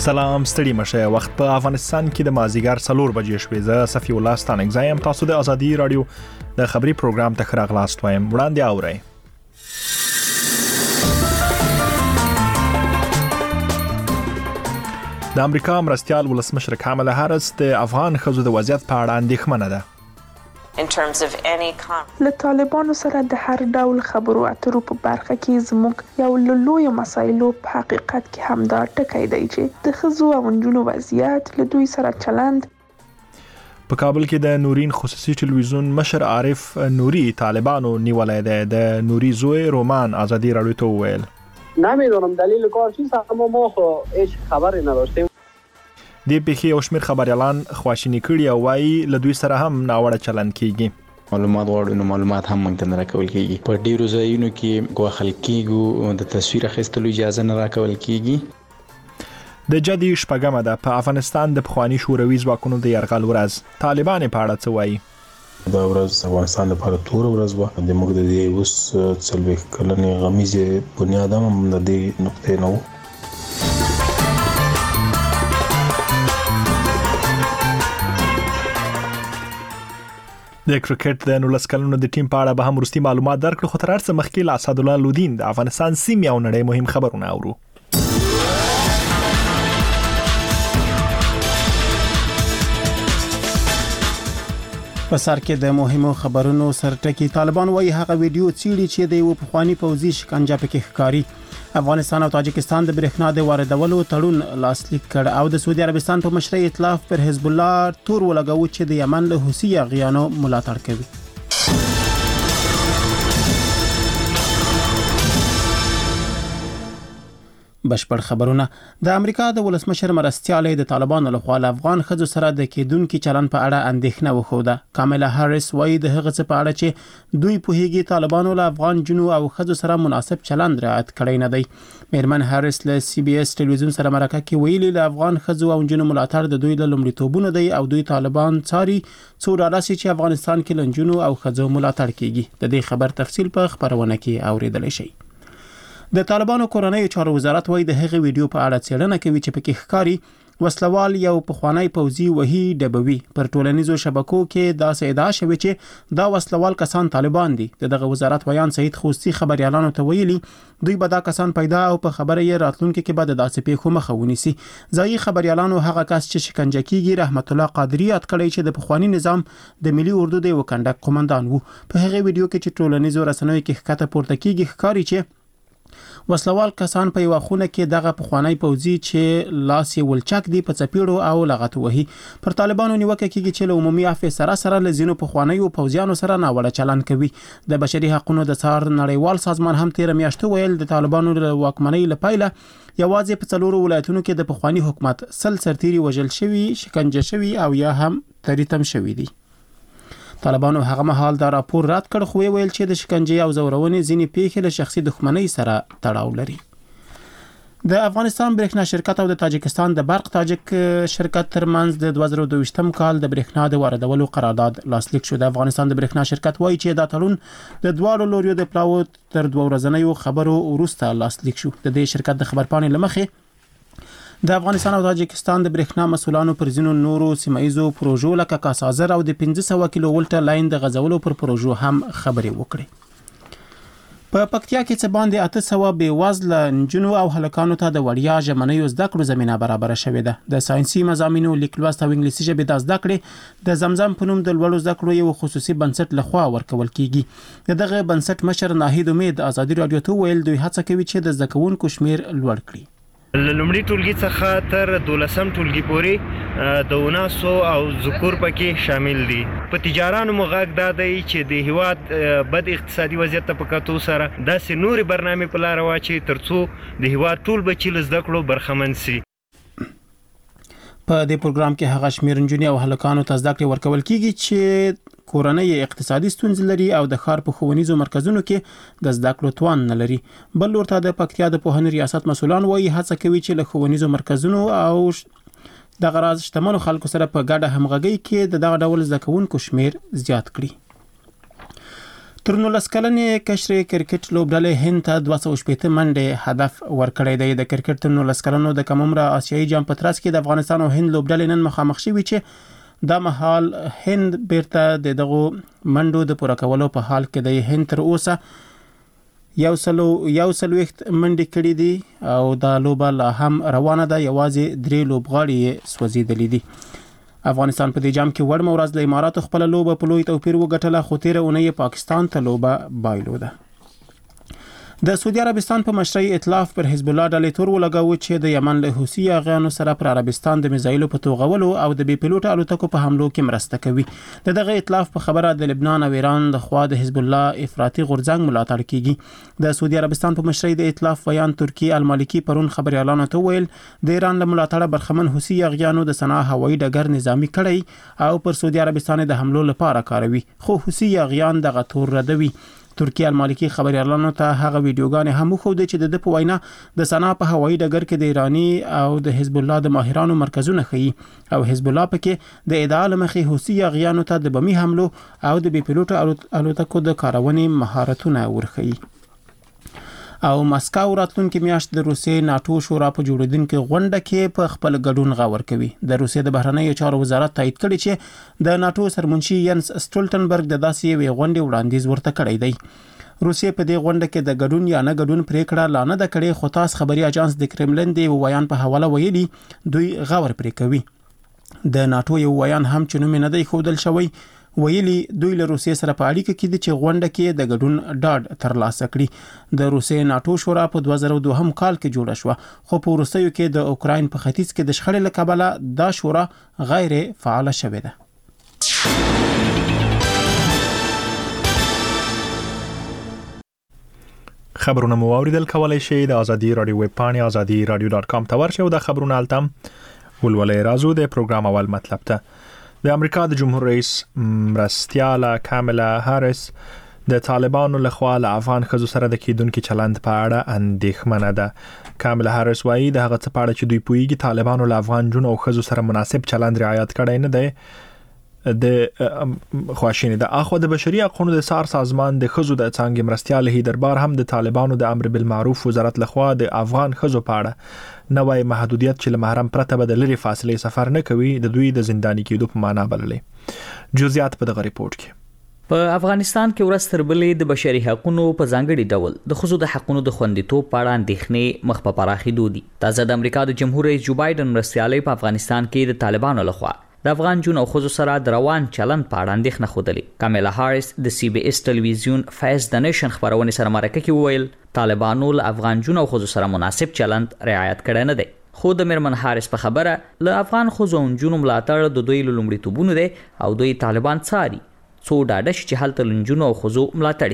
سلام ستړي مشه وخت په افغانستان کې د مازیګر 4 بجې شوې زه صفی الله ستانک زایم تاسو د ازادي رادیو د خبري پروګرام ته خراغلاست وایم وړاندې اورئ د امریکا مرستيال ولسمشر کاملا هارس د افغان ښځو د وضعیت په اړه اندېښمنه ده له طالبانو سره د هر ډول خبرو اترو په برخه کې زموږ یو له لویو مسایلو په حقیقت کې همدا ټکی دی چې د ښځو او نجونو وضعیت له دوی سره چلند. په کابل کې د نورین خصوصي ټلویزیون مشر عارف نوري طالبانو نیولای دی. د نوري زوی رومان ازادي رادیو ته وویل نمیدونم دلیل کار چیست اما ما خو هیچ خبری نداشتیم. د پیښې او شمیر خبريالان خواشینی کړي او وايي له دوی سره هم ناوړه چلند کیږي. معلومات غواړو معلومات هم مونږ ته نه راکول کیږي. په ډیرو ځایونو کې غوښل کیږي د تصویر اخیستلو اجازه نه راکول کیږي. د جدي شپږمه ده په افغانستان د پخوانی شوروي ځواکونو د يرغل ورځ. طالبان په اړه څه وایي؟ دا ورځ افغانستان لپاره تور ورځ و. د موږ د دې اوس څلوي کلنې غمیزه بنیاد هم د دې نقطې نو. د کرکټ د 19 کلونو د ټیم په اړه به هم وروستي معلومات درکړو. خو تر هرڅه مخکې له اسد الله لودین د افغانستان سیمې او نړۍ مهم خبرونه اورو. په سر کې د مهمو خبرونو سرټکی طالبان وايي هغه ویډیو چیرې چې د یو پخوانی پوځي شکنجه پکې ښکاری. افغانستان او تاجکستان د برېښنا د واردولو تړون لاسلیک کړ او د سعودي عربستان په مشرۍ ائتلاف پر حزب الله تور ولګاوه چې د یمن له حوثي غیانو ملاتړ کوي. بشپړ خبرونه. د امریکا د ولسمشر مرستيالې د طالبانو لخوا له افغان ښځو سره د کېدونکو چلن په اړه اندېښنه وښوده. کاملا هارس وايي د هغه څه په اړه چې دوی په هیګي طالبانو له افغان جنو او ښځو سره مناسب چلند رعایت کړی نه دی. میرمن هارس له سی بي اس ټلویزیون سره مرکه کې ویلي له افغان ښځو او جنو ملاتړ د دوی له لومړیتوبونو دی او دوی طالبان څاري څو راسي چې افغانستان کې لنجونو او ښځو ملاتړ کیږي. د دې خبر تفصیل په خبرونه کې اوریدل شي. د طالبانو کورنۍ چارو وزارت وايي د هغې ویډیو په اړه څېړنه کوي چې پکې ښکاری وسلوال یو پخوانی پوځي وحي ډبوي. پر ټولنیزو شبکو کې دا ادعا شوې چې دا وسلوال کسان طالبان دي. دغه وزارت ویان سید خوستی خبريالانو ته ویلي دوی به دا کسان پیدا او په خبره یې راتلونکي کې به د داسې پیښو مخه ونیسي. ځایي خبريالانو هغه کس چې شکنجه کیږي رحمت الله قادری یاد کړی چې د پخوانی نظام د ملي اردو د وکندک قومندان وو. په هغه ویډیو کې چې ټولنیزو رسنیو کې ښکته پورته کیږي ښکاری چې وسلوال کسان په یو خونه کې دغه پخوانی پوځي چې لاس یې ولچک دی په چپیړو او لغت وهي. پر طالبانو نیوکه کیږي چې له عمومي عفو سره لزینو پخوانیو پوځیانو سره ناوړه چلند کوي. د بشري حقوقو د څار نړیوال سازمان هم 13 میاشتې ویل د طالبانو له واکمنۍ لپاره یوازې په 4 ولایتونو کې د پخوانی حکومت سرتیري وژل شوی، شکنجه شوی او یا هم تریتم شوی دي. طالبانو هغه مهال دا راپور رد کړ خو ویل چې د شکنجې او زورونې ځینې پیښې له شخصي دښمنۍ سره تړاو لري. د افغانستان برېښنا شرکت او د تاجکستان د برق تاجک شرکت ترمنځ د 2022م کال د برېښنا د واردولو قرارداد لاسلیک شو. د افغانستان د برېښنا شرکت وایي چې دا تړون د دواړو لوریو د پلاو تر 2 ورځنیو خبرو وروسته لاسلیک شو. د دې شرکت د خبرپاڼې لمخې د افغانستان او تاجکستان د برېښنا مسولانو پر ځینو نورو سیمایزو پروژو لکه کاسازر او د 1500 کیلو ولټ لاین د غځولو پر پروژو هم خبرې وکړي. په پکتیا کې څه باندې 800 بې وزله نجونو او هلکانو ته د وړیا ژمنیو زده کړو زمينه برابر شوې ده. د ساينسي مضامینو لیک لوست او انګلیسي ژبې د زده کړې د زمزم په نوم د لوړو زده کړو یو خصوصي بنسټ لخوا ورکول کیږي. دغه بنسټ مشر ناهید امید ازادي رادیو ته ویل دوی هڅه کوي چې د زده کوونکو شمیر لوړ کړي. لومړی ټولګي څخه تر 12م ټولګي پورې د وناسو او ذکور پکې شامل دي. په تجارانو مغاک دا دی چې د هیواد بد اقتصادي وضعیت په کتو سره داسې نوري برنامه په لار واچي ترڅو د هیواد ټول بچي له زده کړو برخمن سي. په دې پروګرام کې هغه شمیر نجونې او هلکانو ته زده کړې ورکول کیږي چې کورنۍ اقتصادي ستونزې لري او د ښار په ښوونیزو مرکزونو کې د زده کړو توان نه لري. بل ورته د پکتیا د پوهنې ریاست مسولان وایي هڅه کوي چې له ښوونیزو مرکزونو او د غراض شتمنو خلکو سره په ګډه همغږي کې دغه ډول زده کوونکو شمیر زیات کړي. تر 19 کلنې کشر کرکټ لوبډلې هند ته 280 منډې هدف ورکړی دی. د کرکټ تر 19 کلنو د کم عمره آسیایي جام په ترڅ کې د افغانستان او هند لوبډلې نن مخامخ شوي چې دا مهال هند بیرته دغه منډو د پوره کولو په حال کې دی. هند تر اوسه یو سلويخت منډې کړې دي او دا لوبه لا هم روانه ده. یوازې 3 لوبغاړي سوځیدلې دي. افغانستان په دې جام کې وړ مورز د اماراتو خپل لوبه په لوی توپیر وګټله، خو تیر اونۍ پاکستان ته لوبه بایلوده. د سعودي عربستان په مشرۍ ائتلاف پر حزب الله ډلې تور ولګاوه چې د یمن له حوثي اغیانو سره پر عربستان د میزایلو په توغولو او د بي پيلوټ الوتکو په حملو کې مرسته کوي. دغه ائتلاف په خبره د لبنان او ایران د خوا د حزب الله افراطي غورځنګ ملاتړ کیږي. د سعودي عربستان په مشرۍ د ائتلاف ویان ترکی المالکی پرون خبريالانو ته ویل د ایران له ملاتړه برخمن حوثي اغیانو د صنعا هوایي ډګر نظامی کړی او پر سعودي عربستان د حملو لپاره کاروي، خو حوثي اغیان دغه تور ردوي. ترکی المالکی خبريالانو ته هغه ویډیوګانې هم خوده چې د په وینا د صنعا په هوایي ډګر کې د ایرانی او د حزب الله د ماهرانو مرکزونه خي او حزب الله پکې د ادعا لمخې حوثي اغیانو ته د بمی حملو او د بي پيلوټ الوتکو د کارونې مهارتونه ورخي. او مسکو راتلونکي میاشت د روسیې ناتو شورا په جوړیدونکو غونډه کې په خپل ګډون غور کوي. د روسیې د بهرنیو چارو وزارت تایید کړی چې د ناتو سرمنشي ینس سټولټنبرګ د داسې یوې غونډې وړاندیز ورته کړی دی. روسیې په دې غونډه کې د ګډون یا نه ګډون پریکړه لا نه ده کړې، خو تاسو خبري اژانس د کرملین دی ویان په حواله ویلي دوی غور پرې کوي. د ناتو یو ویان هم چې نوم نه دی خودل شوی ویلي دوی له روسیې سره په اړیکه کې دي چې غونډه کې د ګډون ډاډ ترلاسه کړي. د روسیې ناتو شورا په 2002 کال کې جوړه شو، خو په وروستیو کې د اوکراین په ختیځ کې د شخړې له کبله دا شورا غیر فعال شوې ده. خبرونه مو اوریدل کولای شئ د ازادي رادیو ویب پاڼې azadi.radio.com ته ورشئ او د خبرونو التم ولولې رازو د پروګرام اول مطلب ته. د امریکا د جمهور رئیس مرستیاله کاملا هاریس د طالبانو لخوا له افغان ښځو سره د کېدونکي چلند په اړه اندېښمنه ده. کاملا هاریس وایي د هغه څه په اړه چې دوی پوهیږي طالبانو له افغان جنو او ښځو سره مناسب چلند رعایت کړی نه دی د خواشینی ده. اخو د بشري حقوقو د سار سازمان د ښځو د څنګه مرستیاله هیدربار هم د طالبانو د امر بالمعروف وزارت لخوا د افغان ښځو په اړه نوې محدودیت چې له محرم پرته به د لري فاصله سفر نه کوي د دوی د زنداني کېدو په معنا بللې. جزئیات په دغه ریپورت کې. په افغانستان کې ورستر بلې د بشري حقوقو په ځانګړي ډول د ښځو د حقوقو د خوندیتوب په اړه اندېښنې مخ په پراخېدو دي. تازه د امریکا د جمهور رئیس جو بایدن مرستیالۍ په افغانستان کې د طالبانو لخوا د افغان جون او ښځو سره د روان چلند په اړه اندېښنه خوده. کاملا هاریس د سی بي اس ټلویزیون فیس د نیشن خبرونه سره مرکه کې وویل طالبانو له افغان جون او ښځو سره مناسب چلند رعایت کړی نه دی. خو د میرمن هاریس په خبره له افغان ښځو او جون ملاتړ د دوی لومړیتوبونه دي او دوی طالبان څاري څو ډاډه چې هلته لنجونو او ښځو ملاتړ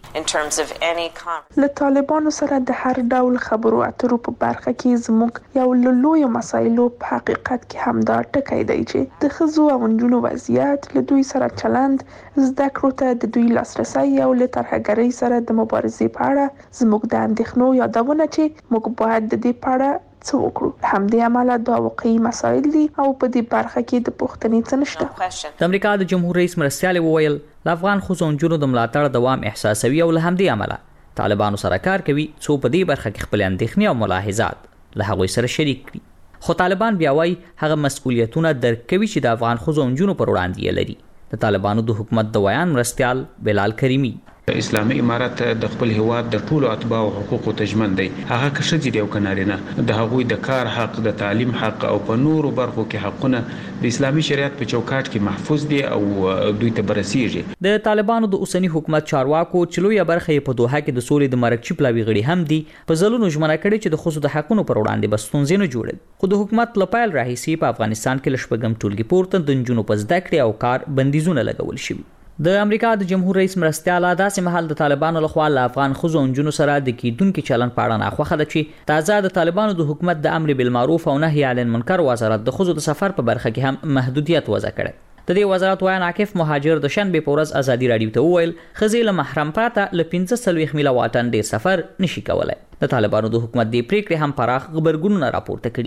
کیږي. له طالبانو سره د هر ډول خبرو اترو په برخه کې زموږ یو لوی مسایلو په حقیقت کې هم دا ټکی دی چې د ښځو او نجونو وضعیت له دوی سره چلند زده کړو ته د دوی لاسرسي او له ترهګرۍ سره د مبارزې په اړه زموږ د اندېښنو یادونه چې موږ باید د دې په اړه څه وکړو. همدې عمله دا واقعي مسایل دي او په دې برخه کې د پوښتنې څه نشته. د امریکا د جمهور رئیس مرستیاله وویل د افغان ښځو او نجونو د ملاتړ دوام احساسوي او له همدې عمله طالبانو سره کار کوي څو په دې برخه کې خپل اندېښنې او ملاحظات له هغوی سره شریک کړي. خو طالبان بیا وايي هغه مسؤلیتونه درک کوي چې د افغان ښځو او نجونو پر وړاندې لري. د طالبانو د حکومت د ویان مرستیال بلال کریمی اسلامي امارات د خپل هواد د ټولو اتباع او حقوقو تضمین دی. هغه که ښځې دی او که نارینه د هغوی د کار حق، د تعلیم حق او په نورو برخو کې حقونه د اسلامي شریعت په چوکاټ کې محفوظ دي او دوی ته برسیږي. د طالبانو د اوسنی حکومت چارواکو چې لویه برخه یې په دوحه کې د سولې د مرکچی پلاوي غړي هم دي په ځلونو ژمنه کړې چې د ښځو د حقونو پر وړاندې به ستونزې نه جوړي. خو د حکومت لپاره راهیسي په افغانستان کې لشپږم ټولګي پورته د نجونو په زده کړې او کار بندیزونه لګول شوي. د امریکا د جمهور رئیس مرستیاله داسې مهال د طالبانو لخوا له افغان ښځو او نجونو سره د کېدونکي چلند په اړه ناخوښه ده چې تازه د طالبانو د حکومت د امر بالمعروف او نهي عن المنکر وزارت د ښځو د سفر په برخه کې هم محدودیت وضع کړی. د دې وزارت وایي عاکف مهاجر د شنبې په ورځ ازادي رادیو ته وویل ښځې له محرم پرته له 15 میله واټن ډیر سفر نشي کولای. د طالبانو د حکومت د پریکړې هم پراخ غبرګونونه راپورته کړي.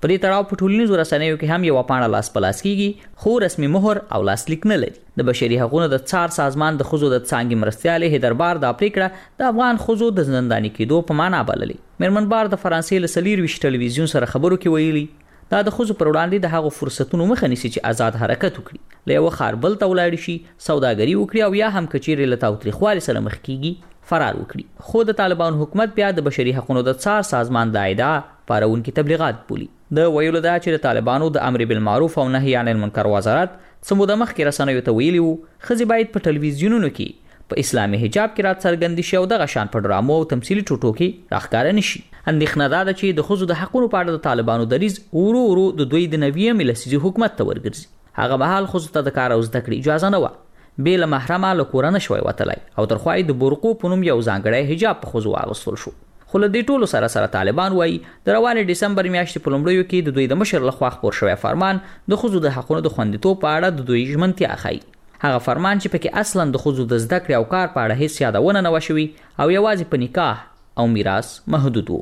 په دې تړاو په ټولنیزو رسنیو کې هم یو پاڼه لاس پلاس کیږي خو رسمي مهر او لاسلیک نه لري. د بشري حقوقو د څار سازمان د ښځو د څانګې مرستیالې هیدربار دا پریکړه د افغان ښځو د زنداني کېدو په معنا بللې. میرمنبار د فرانسې له 24 ټلویزیون سره خبرو کې ویلي دا د ښځو پر وړاندې د هغو فرصتونو مخه نیسي چې آزاد حرکت وکړي، له یو ښار بل ته ولاړ شي، سوداګري وکړي او یا هم کچېرې له تاوتریخوالي سره مخ کیږي فرار وکړي. خو د طالبان حکومت بیا د بشري حقوقو د څار سازمان د ادعا پارونکي تبلیغات بولي. د ویلو دا چې د طالبانو د امر بالمعروف او نهي عن المنکر وزارت څه موده مخکې رسنیو ته ویلي وو ښځې باید په ټلویزیونونو کې په اسلامي حجاب کې راڅرګندې شي او دغه شان په ډرامو او تمثیلي ټوټو کې راښکاره نشي. اندېښنه دا ده چې د ښځو د حقونو په اړه د طالبانو دریځ ورو ورو د دوی د 90 لسیزې حکومت ته ورګرځي. هغه مهال ښځو ته د کار او زده کړې اجازه نه وه، بې له محرمه له کوره نه شوی وتلی او تر خوا د برقو په نوم یو ځانګړی حجاب په ښځو واغوستل شو. خو له دې ټولو سره طالبان وایي د روانې ډسمبر میاشتې په لومړیو کې د دوی د مشر لخوا خپور شوی فرمان د ښځو د حقونو د خوندیتوب په اړه د دوی ژمنتیا ښیي. هغه فرمان چې پکې اصلا د ښځو د زده کړې او کار په اړه هیڅ یادونه نه وه شوې او یوازې په نکاح او میراث محدود و.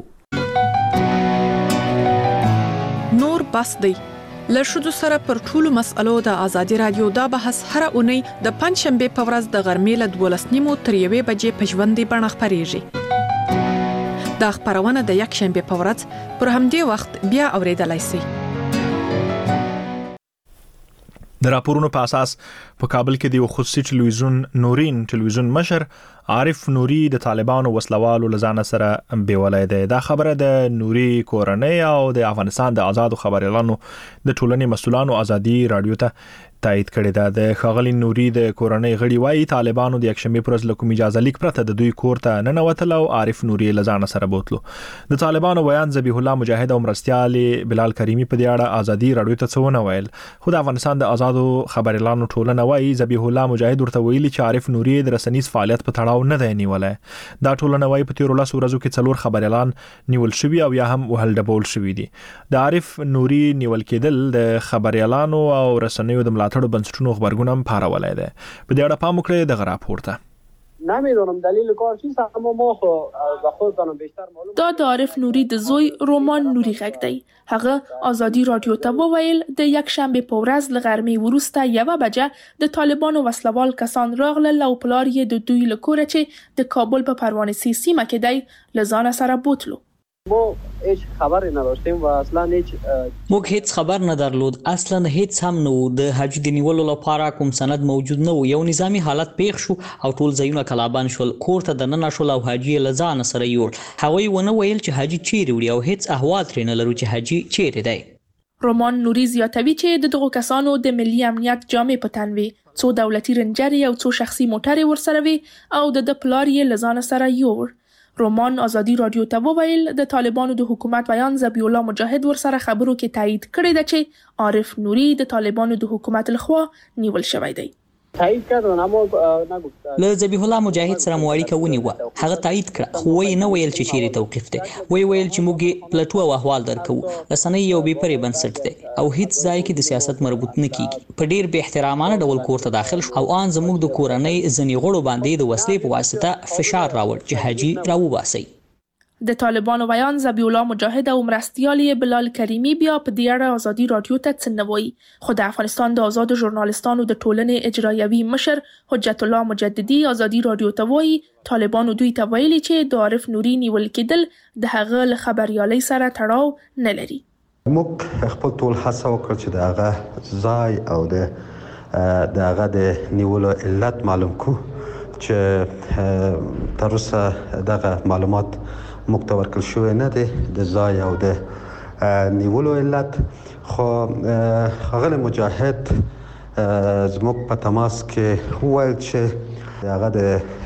نور بس دی له ښځو سره پر ټولو مسئلو د ازادي رادیو دا بحث هره اونۍ د پنجشنبې په ورځ د غرمې له 12:30 تر 1 بجې په ژوندۍ بڼه خپریږي. دا خپرونه د یکشنبې په ورځ پر همدې وخت بیا اوریدلای شئ. د راپورونو په اساس په کابل کې د یو خصوصي ټلویزیون نورین ټلویزیون مشر عارف نوري د طالبانو وسلوالو لزان سره بیولای دی. دا خبره د نوري کورنۍ او د افغانستان د آزادو خبريالانو د ټولنې مسؤلانو ازادي رادیو ته تایید کړی ده. د خاغلی نوري د کورنۍ غړي وایي طالبانو د یکشنبې پر ورځ له کوم اجازه لیک پرته د دوی کور ته نه نوتل او عارف نوري لزان سره بوتلو. د طالبانو بیان ذبیح الله مجاهد او مرستیال بلال کریمی په دې اړه ازادي رادیو ته څه ونه ویل. خو د افغانستان د آزادو خبريالانو ټولنه وایي ذبیح الله مجاهد ورته ویلي چې عارف نوري د رسنیز فعالیت په تړاو نه دی نیولای. دا ټولنه وایي په تیر 10 ورځو کې 4 خبريالان نیول شوي او یا هم وهل ډبول شوي دي. د عارف نوري نیول کېدل د خبريالانو او رسنیو د ملاتړ بنسټونو خبرګونم پارولای دی. په دې اړه پام وکړئ د راپور ته. نمیدونم دلیل کار چیست، اما ما خو به خودتان بیشتر معلوم. دا د عارف نوري د زوی رومان نوري غږ دی. هغه ازادي رادیو ته وویل د یک شنبه په ورځ له غرمې وروسته 1 بجه د طالبانو وسلوال کسان راغلل او پلار یې د دوی له کوره چې د کابل په پروانې سیمه کې دی لزان سره بوتلو. ما هیچ خبری نداشتیم و اصلا هیچ موږ هیڅ خبر نه درلود، اصلا هیڅ هم نه و. د حج د نیولو لپاره کوم سند موجود نه و. یو نظامی حالت پیښ شو او ټول ځایونه کلابند شول. کور ته دننه شول او حاجی لزان سره یوړ. هغوی ونه ویل چې حاجی چیرې وړي او هیڅ احوال ترې نه لرو چې حاجی چیرې دی. رومان نوري زیاتوي چې د دغو کسانو د ملي امنیت جامې په تن وي، څو دولتي رنجرې او څو شخصي موټرې ورسره وي او د پلار یې لزان سره یوړ. رومان ازادي رادیو ته وویل د طالبانو د حکومت بیان ذبیح الله مجاهد ورسره خبرو کې تایید کړی دی چې عارف نوري د طالبانو د حکومت لخوا نیول شوی دی. تایید کردن اما نگفت. له ذبیح الله مجاهد سره مو اړیکه ونیوه، هغه تایید کړه خو وایي نه ویل چې چیرې توقیف دی. ویل چې موږ پلټو او احوال درکو. رسنۍ یو بې پرې بنسټ دی او هیڅ ځای کې د سیاست مربوط نه کیږي. په ډیر بې احترامانه ډول کور ته داخل شو او ان زموږ د کورنۍ ځنې غړو باندې د وسلې په واسطه فشار راوړ چې حاجی راوباسي. د طالبانو بیان ذبیح الله مجاهد او مرستیال بلال کریمی بیا په دې اړه ازادي رادیو ته څه نه وایي. خو د افغانستان د آزادو ژورنالستانو د ټولنې اجرایوي مشر حجت الله مجددي ازادي رادیو ته وایي طالبانو دوی ته ویلي چې د عارف نوري نیول کېدل د هغه له خبريالۍ سره تړاو نه لري. موږ خپل ټول هڅه وکړه چې د هغه ځای او د هغه د نیولو علت معلوم کو چې تر اوسه دغه معلومات مکتوب ورکړل شوی نه دی د ځای او د نیولو علت. خو هغه مجاهد زموږ په تماس کې وویل چې هغه د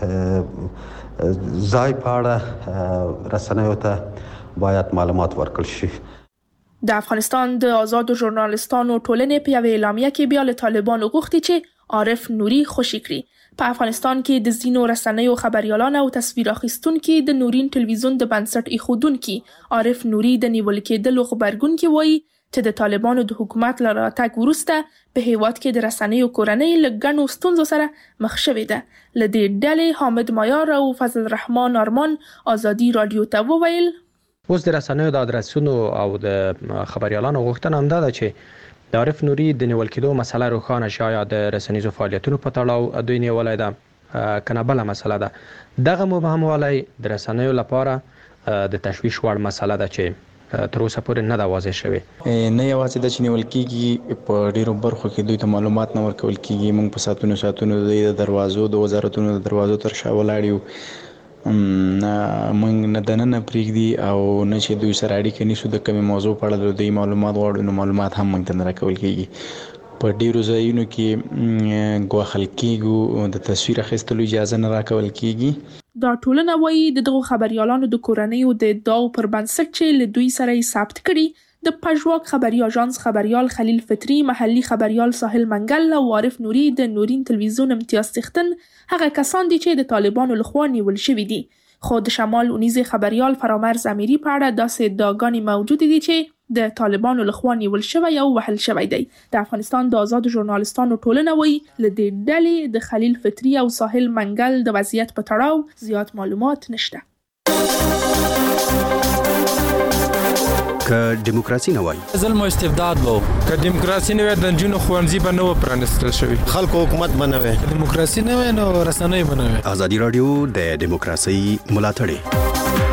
ځای په اړه رسنیو ته باید معلومات ورکړل شي. د افغانستان د آزادو ژورنالستانو ټولنې په یوه اعلامیه کې بیا له طالبانو غوښتي چې عارف نوري خوشي کړي. په افغانستان کې د ځینو رسنیو خبريالان او تصویر اخیستونکو د نورین ټلویزیون د بنسټ ایښودونکو عارف نوري د نیول کېدلو خبرګون کې وایي چې د طالبانو د حکومت له راتګ وروسته په هیواد کې د رسنیو کورنۍ له ګڼو ستونزو سره مخ شوې ده. له دې ډلې حامد مایار او فضل الرحمن ارمان ازادي رادیو ته وویل اوس د رسنیو د ادرسونو او د خبريالانو غوښتنه هم ده چې د عارف نوري د نیول کېدو مسله روښانه شایا د رسنیزو فعالیتونو په تړاو دوی نیولای ده کنه بل مسله ده دغه مبهم ولای د رسنیو لپاره د تشویش وړ مسله ده چې تر اوسه پورې نه دا واضح شوی نه یوازې د چنیول کېږي په ډیرو برخو کې دوی ته معلومات نه ورکول کېږي موږ په ساتونو د دروازو د وزارتونو د دروازو تر شا ولاړ موږ نه دننه پرېږدي او نه چې دوی سره اړیکه نیسو د کومې موضوع په اړه د دوی معلومات غواړو نو معلومات هم موږ ته نه راکول کېږي په ډیرو ځایونو کې ګواښل کېږو د تصویر اخیستلو اجازه نه راکول کېږي دا ټولنه وایي د دغو خبريالانو د کورنیو د ادعاو پر بنسټ چې له دوی سره یې ثبت کړي د پژواک خبري اژانس خبريال خلیل فطري محلي خبريال ساحل منګل او عارف نوري د نورین تلویزیون امتیاز څښتن هغه کسان دي چې د طالبانو لخوا نیول شوي دي خو د شمال اونیز خبريال فرامرز امیری په اړه داسې ادعاګانې موجود دي چې د طالبانو لخوا نیول شوی او وهل شوی دی د افغانستان د آزاد ژورنالستانو ټولنه وایي له دې ډلې د خلیل فطري او ساحل منګل د وضعیت په تړاو زیات معلومات نشته که دیموکراسي نه وای ظلم او استبداد وو که دیموکراسي نه وای د جنونو خوانزي به نو پرانستل شوی خلکو حکومت بنوي دیموکراسي نه وای نو رسنۍ بنوي ازادي رادیو د دیموکراسي ملاتړ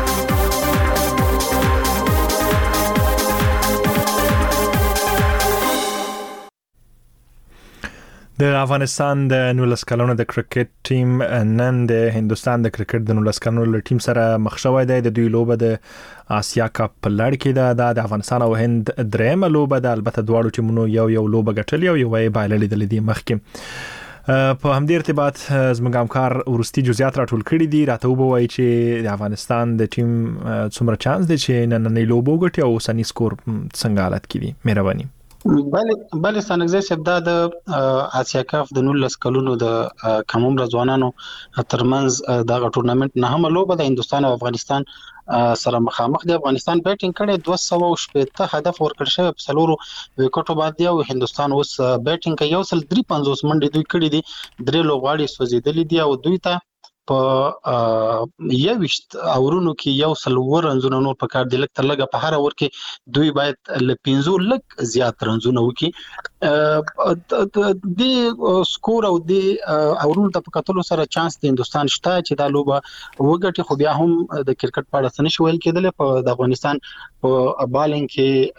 د افغانستان د 19 کلونو د کرکټ ټیم نن د هندستان د کرکټ د 19 کلونو ټیم سره مخ شوی دی د دوی لوبه د آسیا کپ په لړ کې ده د افغانستان او هند درېمه لوبه ده البته دواړو ټیمونو یو لوبه ګټلې او یو یې بایللې د دې مخکې په همدې ارتباط زموږ همکار ورستي جزئیات راټول کړي دي راته وبوي چې د افغانستان د ټیم څومره چانس دی چې نننۍ لوبه وګټي او سني سکور څنګه حالت کړي مهرباني بله ستانګزه شبدا د آسیا کپ د 19 کلونو د کمعمر ځوانانو ترمنځ دغه ټورنمنت نه هم لوبه د هندستان او افغانستان سره مخامخ دی افغانستان بیټینګ کړي 270 هدف ورکړ شوی په څلورو وکټو باندې او هندستان اوس بیټینګ کوي یو سل 350 منډي دوی کړي دي درې لوبغاړي سوځیدلې دي او دوی ته په یوشت اورونو کې یو سلور رنزونه نور په کار دی لکه تر لګه په هر اور کې دوی باید ل 15 لک زیات رنزونه وکي د سکور او د اورونو د پکاتلو سره چانس د هندستان شته چې دا لوبه وګټي خو بیا هم د کرکټ په اړه څه ویل کېدل په د افغانستان په بالینګ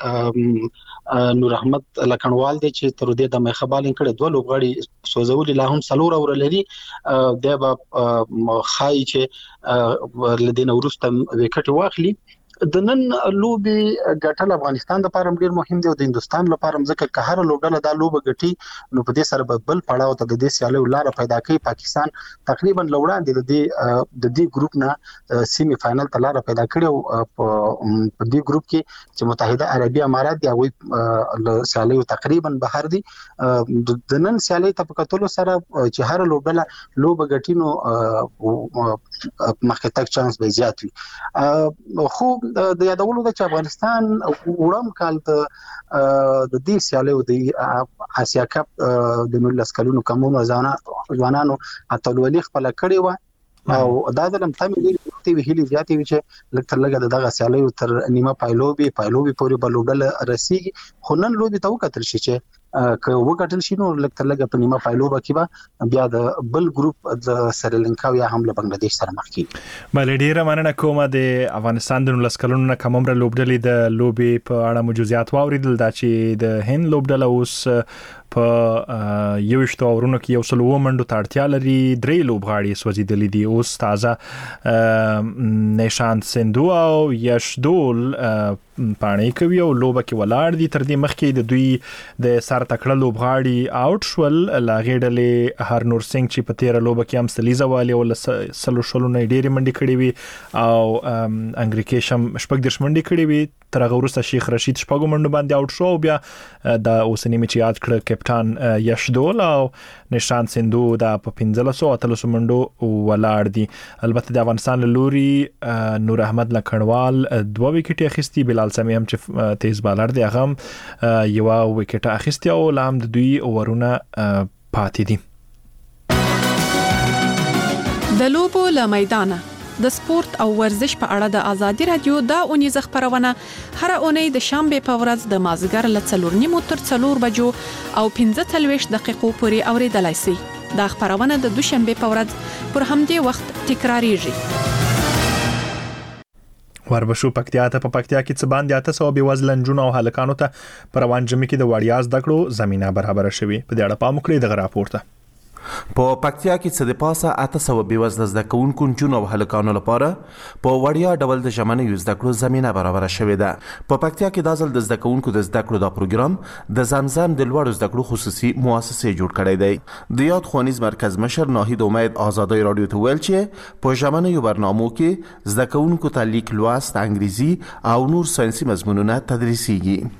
کې نور احمد لکنوال دی چې تر دې د مخه بالینګ کړي دوه لوبغاړي سوزولي لا هم سلور اور لري د خای چې لدین ورسته وکټ واخلي د نن لوبي ګټل افغانستان د لپاره ډیر مهم دی او د هندستان لپاره ځکه که هر لوبډله د لوبه ګټي نو په دې سره بل پړاو ته د دې سیالي لار پیدا کوي پاکستان تقریبا لوړاندې د دې ګروپ نه سیمی فائنل ته لار پیدا کړي او په دې ګروپ کې چې متحده عربی امارات دی او سیالي تقریبا بهر دي د نن سیالي ته په کتلو سره چې هر لوبډله لوبه ګټي نو مخکې تک چانس به زیات وي خو د یادولو د افغانستان وړم کال د دې سیالي د آسیا کپ د 19 کلونو کمونو ځوانانو اتلولي خپل کړی و او دا د لمتامي ډیرې ویلي زیاتې وی چې لکه لګه دغه سیالي تر نیمه پایلوبي پورې بلوډل رسیږي خو نن لوبي ته وکتل شي چې که وکټل شي نو لکه لګه په نیمه پایلوبه کې به بیا د بل ګروپ د سریلانکا یا هم له بنگلاديش سره مخ کیږي بل ډیره مننه کوم د افغانستان د 19 کلونو کممر لوبډلې د لوبي په اړه موجودات واوریدل دا چې د هند لوبډله اوس په یوشتو اورونو کې یو سلو منډو تړتیا لري درې لوبغاړي سوځیدلې دي اوس تازه نشانت سندو او یشدول پانی کوي او لوبه کې ولاړ دي تر دې مخکې د دوی د سر تکړه لوبغاړي آوټ شول لاغېډلې هرنور سنگ چې په 13 لوبه کې هم سلیزه والی او سلو شلو نه ډېری منډي کړې وي او انګریکیشم شپږ د منډي کړې وي تر هغه وروسته شیخ رشید شپږ منډو باندې آوټ شو بیا د اوسنی میچ یاد کړ کپټان یشدول او نشان سندو د په 1500 منډو ولاړ دي البته د افغانستان لوري نور احمد لکنوال دوه وکټ اخیستي بلال سمی هم چې تیز بالر دی هغه یو وکټ اخیستي او لام د دوی اورونه پاتې دي د لوبو له میدانه د سپورت او ورزش په اړه د ازادي رادیو دا اونیزه خبرونه هر اونۍ د شنبه په ورځ د مازیګر له 4:30 تر 4 بجو او 15 دقیقو پورې اوریدلای شئ. دا خبرونه د دوشنبه په ورځ پر همدې وخت تکراریږي. وربشو پکتیا ته په پکتیا کې څه باندې 800 بېوزله نجونو او هلکانو ته پر روان جمعې کې د وړیا زده کړو زمينه برابر شوي. په دې اړه پام وکړئ دغه راپور ته. په پکتیا کې څه د پاسه 800 بېوزله زده کوونکو نجونو او هلکانو لپاره په وړیا ډول د ژمنې زده کړو زمينه برابر شوې ده. په پکتیا کې د ځل د زده کوونکو د زده کړو دا پروګرام د زمزم د لوړو زده کړو خصوصي مؤسسه جوړ کړی دی. د یاد ښوونیز مرکز مشر ناهید امید آزادۍ رادیو ته ویل چې په ژمنې برنامو کې زده کوونکو ته لیک لوست، انګریزي او نور ساينسي مضمونونه تدریسيږي.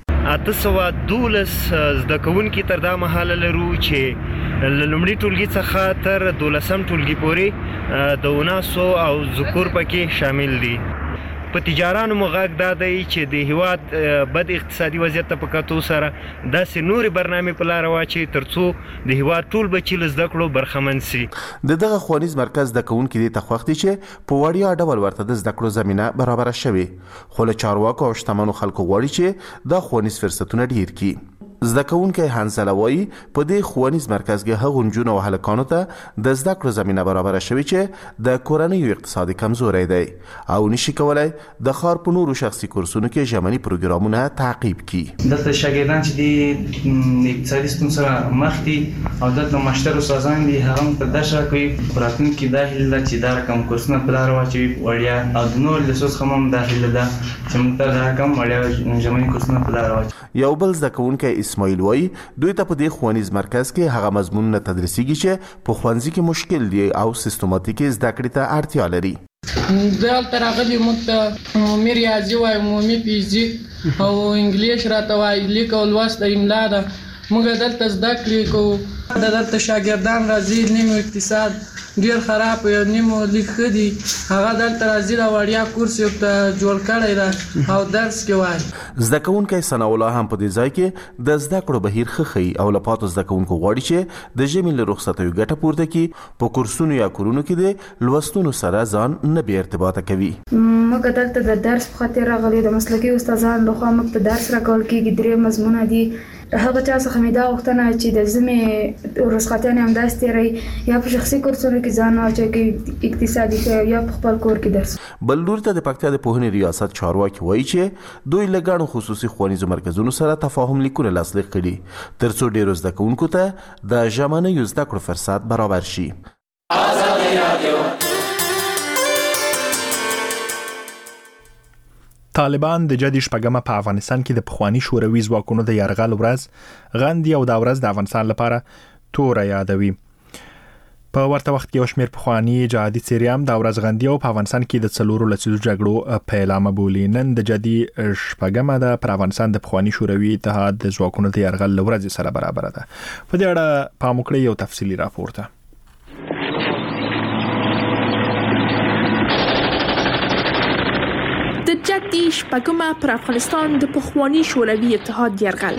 812 زده کوونکي تر دا مهاله لرو چې لومړي ټولګي څخه تر 12م ټولګي پورې د وناسو او ذکور پکې شامل دي. په تجارانو مغاک دا دی چې د هیواد بد اقتصادي وضعیت په کتو سره داسې نوري برنامې په لار واچي ترڅو د هیواد ټول بچي له زده کړو برخمن شي. دغه ښوونیز مرکز د کوونکو د تخوختي چې په وړیا ډول ورته د زده کړو زمينه برابر شوي. خو له چارواکو او شتمنو خلکو غواړي چې دا ښوونیز فرصتونه ډیر کړي. زده کوونکي حنزله وایي په دې ښوونیز مرکز کې هغو نجونو او هلکانو ته د زده کړو زمينه برابر شوي چې د کورنۍ اقتصادي کمزوري دی او نشي کولای د ښار په نورو شخصي کورسونو کې ژمني پروګرامونه تعقیب کړي. دلته شاګردان چې د اقتصادي ستونزو سره مخ دي او دلته مشتر استادان دي هغه په داسې کوي راتلونکي د هیله چې دا رقم کورسونه په لار واچوي وړیا او د نور لسوس هم د هیله ده چې موږ ته دا رقم وړیا ژمني کورسونه په لار واچوي. یو بل زده کوونکی اسماعیل وایي دوی ته په دې ښوونیز مرکز کې هغه مضمونونه تدریسيږي چې په ښوونځي کې مشکل دي او سیستماتیک زده کړې ته اړتیا لري. دلته راغلي موږ ته عمومي ریاضي وایي، عمومي فزیک او انګلیش راته وایي، لیک او لوست املا ده. موږ دلته زده کړې کوو. دلته شاګردان راځي، نیم اقتصاد ډیر خراب یو نیم لیک دي، هغه دلته راځي دا وړیا کورس یو ته جوړ کړی دا او درس کې وایي. زده کوونکی ثنا الله هم په دې ځای کې د زده کړو بهیر خخي او لپاتو زده کوونکو غواړي چې د ژمي له رخصتیو ګټه پورته کړي، په کورسونو یا کورونو کې د لوستونو سره ځان نه بې ارتباطه کوي. موږ دلته د درس په خاطر راغلي، د مسلکي استادانو لخوا موږ ته درس راکول کېږي. 3 مضمونه دي. هغه چا څخه مې دا غوښتنه چې د ژمي رخصتیانې همداسې تېروي یا په شخصي کورسونو کې ځان واچوي کې اقتصادي یا په خپل کور کې درس. بل لور ته د پکتیا د پوهنې ریاست چارواکي وایي چې دوی له ګڼو خصوصي ښوونیزو مرکزونو سره تفاهم لیکونه لاسلیک کړي ترڅو ډېرو زده کوونکو ته د ژمنیو زده کړو فرصت برابر شي. ازادي رادیو طالبان د جدي شپږمه په افغانستان کې د پخوانی شوروي ځواکونو د یرغل ورځ غندي او دا ورځ د افغانستان لپاره تور یادوي. په ورته وخت کې یو شمېر پخوانی جهادي څېرې هم دا ورځ غندي او په افغانستان کې د 4 لسیزو جګړو پیلامه بولي. نن د جدي شپږمه ده پر افغانستان د پخوانی شوروي اتحاد د ځواکونو د یرغل ورځ سره برابر ده. په دې اړه پام وکړئ یو تفصیلی راپور ته. د جدي شپږمه پر افغانستان د پخوانی شوروي اتحاد یرغل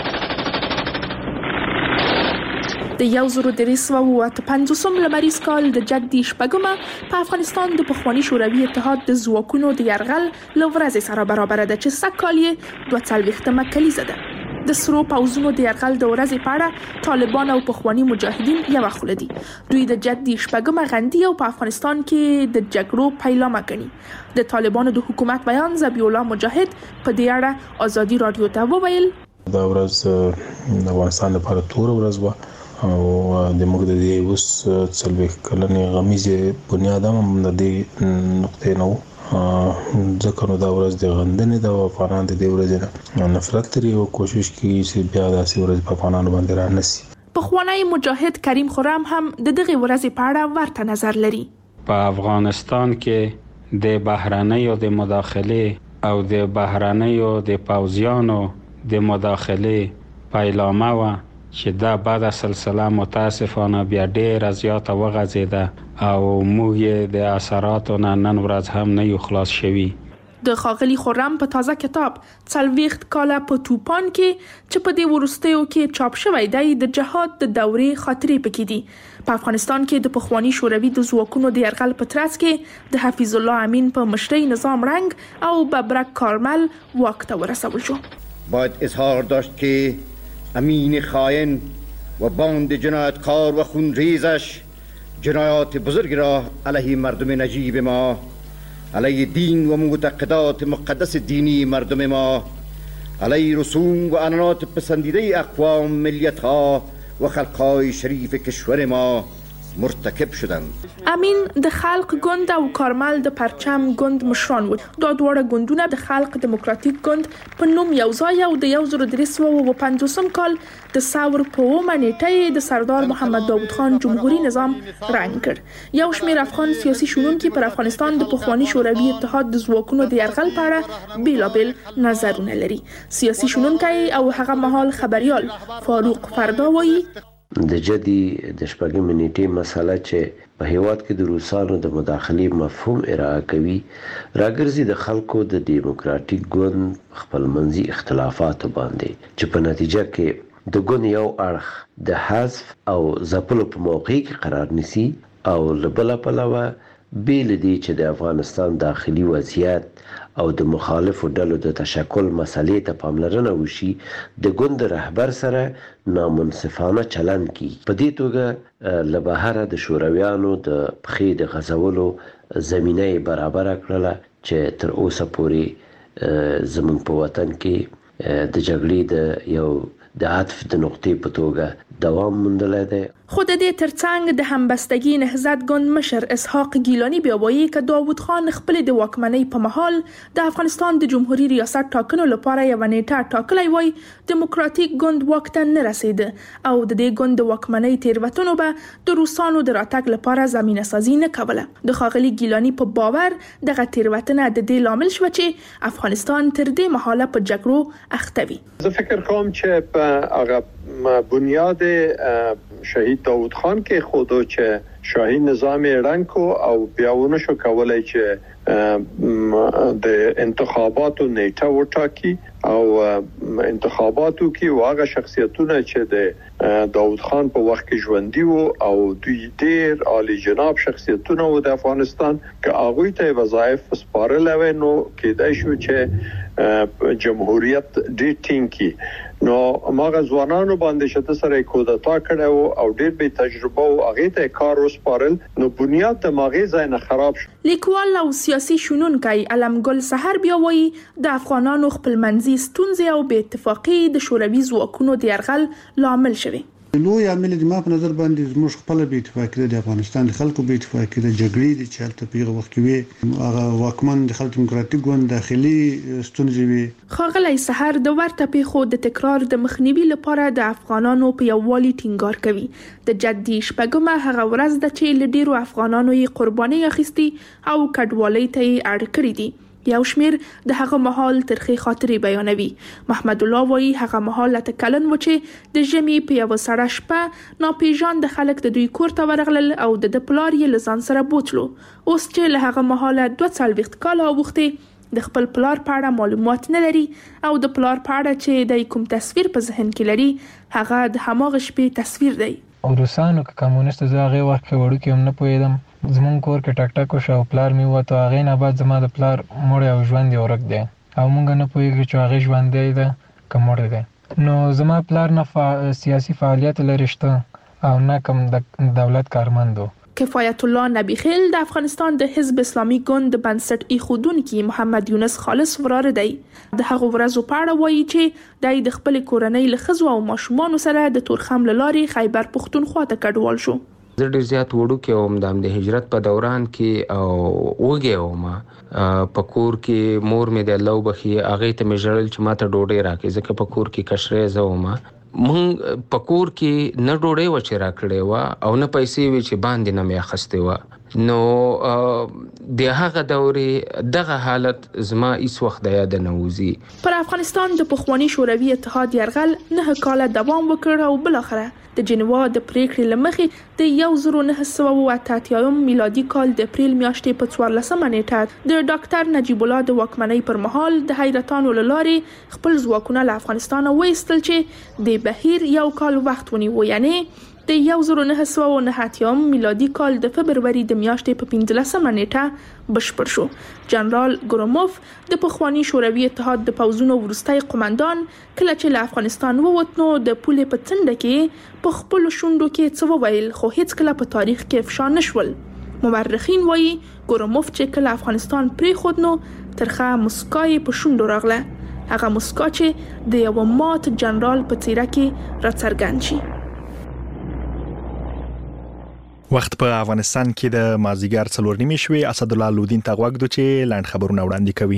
د 1350 لمریز کال د جدي شپږمه په افغانستان د پخوانی شوروي اتحاد د ځواکونو د یرغل لورځ سره برابر ده چې سکال یې 42مه کلیزه ده. د سرو پاوزونو د یرغل د ورځې په اړه طالبان او پخوانی مجاهدین یو خل دي. دوی د جدي شپږمه غندي او په افغانستان کې د جګړو پیلامه ګڼي. د طالبانو د حکومت بیان ذبیح الله مجاهد په دې اړه ازادي رادیو ته وویل دا ورځ د افغانستان لپاره تور ورځ و او د موږ د دې اوس څلوېښت کلنې غمیزې بنیاد هم د دې نقطې نه ځکه نو دا ورځ د غندنې د افغانان د دې ورځې نه نفرت لري او کوشش کوي چې بیا داسې ورځ په افغانانو باندې را نشي. پخوانی مجاهد کریم خرم هم د دغه ورځې په اړه ورته نظر لري. په افغانستان کې د بهرنیو د مداخله او د بهرنیو د پوځیانو د مداخله پیلامه و چې دا بعد سلسله متاسفانه بیا ډېره زیاته وغځېده او موږ د اثراتو نن ورځ هم نه یو خلاص شوي. د خاغلی خرم په تازه کتاب 40 کاله په توپان کې چې په دې ورستیو کې چاپ شوی دی د جهاد د دورې خاطرې پکې دي. په افغانستان کې د پخوانی شوروي د ځواکونو د یرغل په ترڅ کې د حفیظ الله امین په مشرۍ نظام رنګ او ببرک کارمل واک ته ورسول شو. باید اظهار داشت که امین خائن و باند جنایتکار و خونریزش جنایات بزرگی را علیه مردم نجیب ما، علیه دین و معتقدات مقدس دینی مردم ما، علیه رسوم و عنعنات پسندیده اقوام، ملیت‌ها و خلق‌های شریف کشور ما مرتکب شدند. امین د خلق ګوند او کارمل د پرچم ګوند مشران و. دا دواړه ګوندونه د خلق دیموکراتیک ګوند په نوم یو ځای او د 1350 کال د ثور په 9 نیټه د سردار محمد داود خان جمهوریت نظام رنګ کړ. یو شمېر افغان سیاسي شنونکي پر افغانستان د پخوانی شوروي اتحاد د ځواکونو د یرغل په اړه بیلابیل نظرونه لري. سیاسي شنونکی او هغه مهال خبريال فاروق فردا وایي د جدي د شپږم نیټې مسله چې په هیواد کې د روسانو د مداخلې مفهوم ارائه کوي راګرځي د خلکو د دیموکراتیک ګوند خپلمنځي اختلافات باندې چې په نتیجه کې د ګوند یو اړخ د حذف او ځپلو په موقع کې قرار نیسي او له بله پلوه بیل دي چې د افغانستان داخلي وضعیت او د مخالفو ډلو د تشکل مسلې ته پاملرنه وشي د ګوند رهبر سره نامنصفانه چلند کی. په دې توګه له بهره د شورویانو د پخې د غزولو زمینه برابر کړله چې تر اوسه پورې زموږ په وطن کې د جګړې د یو د عطف د نقطې په توګه دوام موندلی دی. خو د دې ترڅنګ د همبستګي نهضت ګوند مشر اسحاق ګیلانی بیا وایي چې داود خان خپل د واکمنۍ په مهال د افغانستان د جمهوریت ریاست ټاکنو لپاره یو نیټه ټاکلی وای دیموکراتیک ګوند وخت نه رسید او د دې ګوند د واکمنۍ تیروتنو به د روسانو د راتګ لپاره زمينه سازي نه کوله. د خاغلی ګیلانی په باور دغه تیروتنه د دې لامل شو چې افغانستان تر دې مهاله په جګړو اخته وي. زه فکر کوم چې په هغه بنیاد شهید داود خان کې خودو چې شاهي نظام رنګ کو او بیاونه شو کولای چې د انتخاباتو نیټه وټاکي او انتخاباتو کې واغه شخصیتونه چې د داود خان په وخت کې ژوندۍ وو او دوی ډېر عالی جناب شخصیتونه وو د افغانستان که هغه ته وظایف سپارل و نو کېدای شو چې جمهوریت ډېر ټینګي نو ماغه ځوانانو باندې شته سره کودتا کړو او ډېر به تجربه او هغه ته کار وسپارل نو بنیاد د ماغه ځای نه خراب شو. لیکوال او سیاسي شنونکی علمګل سحر بیا وایي د افغانانو خپلمنځي ستونزې او بې اتفاقي د شوروي ځواکونو د یرغل لامل شوه. لوی عامل د ما په نظر باندې زموږ خپل بې اتفاقي د افغانستان د خلکو بې اتفاقي د جګړې د چالت پیغه وخت کې هغه واکمن د خلک دیموکراتیک ګوند داخلي ستونزې وي. خاغلی سحر د ورته پیښو د تکرار د مخنیوي لپاره د افغانانو په یووالي ټینګار کوي. د جدي شپږمه هغه ورځ د چې لډیرو افغانانو یې قرباني اخیستي او کډوالۍ ته یې اړ کړی دي. یو شمیر د هغه مهال ترخی خاطرې بیانوي. محمد الله وایي هغه مهال ته کلن و چې د ژمي په یو سړه شپه ناپېژاند خلک د دوی کور ته ورغلل او د پلار یې لزان سره بوتلو. اوس چې له هغه مهال 2 کاله وخته د خپل پلار په اړه معلومات نه لري او د پلار په اړه چې د کوم تصویر په ذهن کې لري هغه د هماغه شپې تصویر دی. روسانو که کمونیست زاغه وخت وړو کې هم نه پوهیدم زمون کور کې ټک ټک وشو پلار می وته هغه نه بعد زما د پلار مړ او ژوند ورک دی او مونږ نه پوهیږو چې هغه ژوند دی ده کوم مړ دی. نو زما پلار نه سیاسي فعالیت لري شته او نه کوم د دولت کارمندو. کفایت الله نبی خیل د افغانستان د حزب اسلامي ګوند د بنسټ ایښودونکي محمد یونس خالص وراره دی. د هغه ورځو په اړه وایي چې د خپل کورنۍ له ښځو او ماشومانو سره د تورخم له لارې خیبر پښتونخوا ته کډوال شو. زه ډېر زیات وړو کې هم د هجرت په دوران کې او وګه وم په کور کې مور مې د الله وبخي هغه ته مې ژړل چې ماته ډوډۍ راکړي ځکه په کور کې کشرې زوم مونږ په کور کې نه ډوډۍ و چې راکړې و او نه پیسې وی چې باندې نه مې اخستې و نو د هغه دورې دغه حالت زما هیڅ وخت د یاد نه وځي. پر افغانستان د پخوانی شوروي اتحاد یرغل 9 کاله دوام وکړ او بل اخره د جنوا د پریکړې لمخې د 1988 میلادي کال د اپریل میاشتې په 14 نیټه د ډاکټر نجیب الله د واکمنۍ پر مهال د حیرتانو لارې خپل ځواکونه له افغانستان وایستل چې د بهیر یو کال وخت ونیو، یعنی د 1989 میلادي کال د فبرवरी د میاشتې په 15 نیټه بشپړ شو. جنرال ګروموف د پخوانی شوروي اتحاد د پوځونو وروستي قوماندان کله چې له افغانستان ووت نو د پولې په څنډه کې په خپل شونډو کې څه وویل، خو هیڅ کله په تاریخ کې افشا نشول. مورخین وایي ګروموف چې کله افغانستان پریښود نو ترخه مسکای په شونډو راغله، هغه مسکا چې د یو مات جنرال په څیره کې راڅرګند شي. وخت په افغانستان کې د مازیګر 4:30 شوي. اسد الله لودین ته غوږ دو چې لاند خبرونه وړاندې کوي.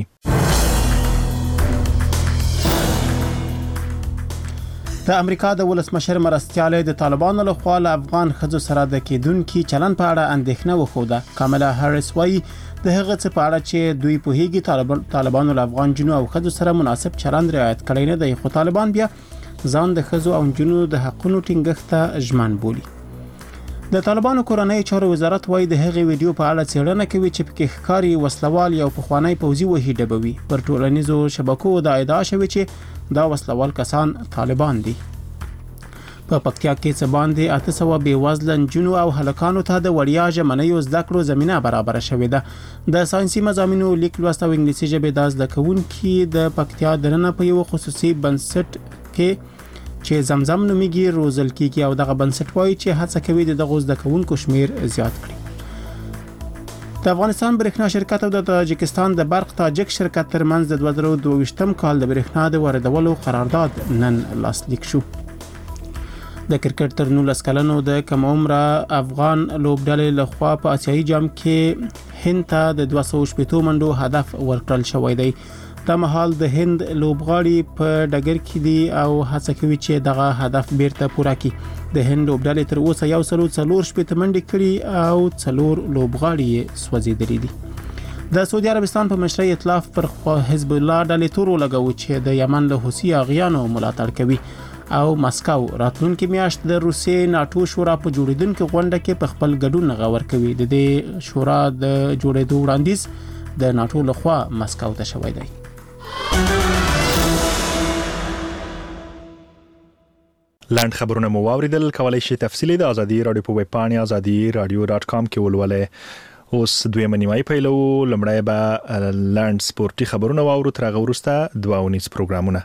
د امریکا د ولسمشر مرستیال د طالبانو له خوا له افغان ښځو سره د کېدونکو چلن په اړه اندېښنه وښوده. کاملا هاریس وایي د هغه څه په اړه چې دوی په هیګي طالبانو له افغان جنو او ښځو سره مناسب چلن رعایت کړی نه دی، خو طالبان بیا ځان د ښځو او جنو د حقوقو ټینګښت ته ژمن بولي. د طالبانو کورنۍ چارو وزارت وایي د هغې ویډیو په اړه څېړنه کوي چې پکې ښکاري وسلوال یو پخوانی پوځي وحي ډبوي. پر ټولنیزو شبکو د ادعا شوی چې دا وسلوال کسان طالبان دي. په پکتیا کې څه باندې 800 بېوزله نجونو او هلکانو ته د وړیا ژمنیو زده کړو زمینه برابره شوې ده. د ساینسي مضامینو لیک لوست او انګلیسي ژبې د زده کوونکي د پکتیا دننه په یو خصوصي بنسټ کې چې زمزم نومیږي روزل کیږي او دغه بنسټ وایي چې هڅه کوي دغه زده کوونکو شمیر زیات کړي. د افغانستان برېښنا شرکت او د تاجکستان د برق تاجک شرکت ترمنځ د 2022 کال د برېښنا د واردولو قرارداد نن لاسلیک شو. د کرکټ تر 19 کلنو د کم عمره افغان لوبډلې لخوا په آسیایي جام کې هند ته د 280 منډو هدف ورکړل شوی دی. د مهال د هند لوبغاړي په ډګر کې دي او هڅه کوي چې دغه هدف بیرته پوره کړي. د هند لوبډلې تر اوسه 140 منډې کړي او 4 لوبغاړي سوځېدلي دي. د سعودي عربستان په مشرۍ ائتلاف پر حزب الله ډلې تور لګوي چې د یمن له حوثي اغیانو ملاتړ کوي او مسکو راتلونکي میاشت د روسیې ناتو شورا په جوړیدونکو غونډه کې په خپل ګډون غور کوي. د دې شورا د جوړېدو وړاندیز د ناتو لخوا مسکو ته شوی دی. لاند خبرونه مو واوریدل. کولای شئ تفصیلی د ازادي رادیو په ویب پاڼه azadi-radio.com کې ولولئ. اوس دویمه نیمایي پیلو. لمړی به لاند سپورتي خبرونه واورو، تر هغه وروسته دوه ونیز پروګرامونه.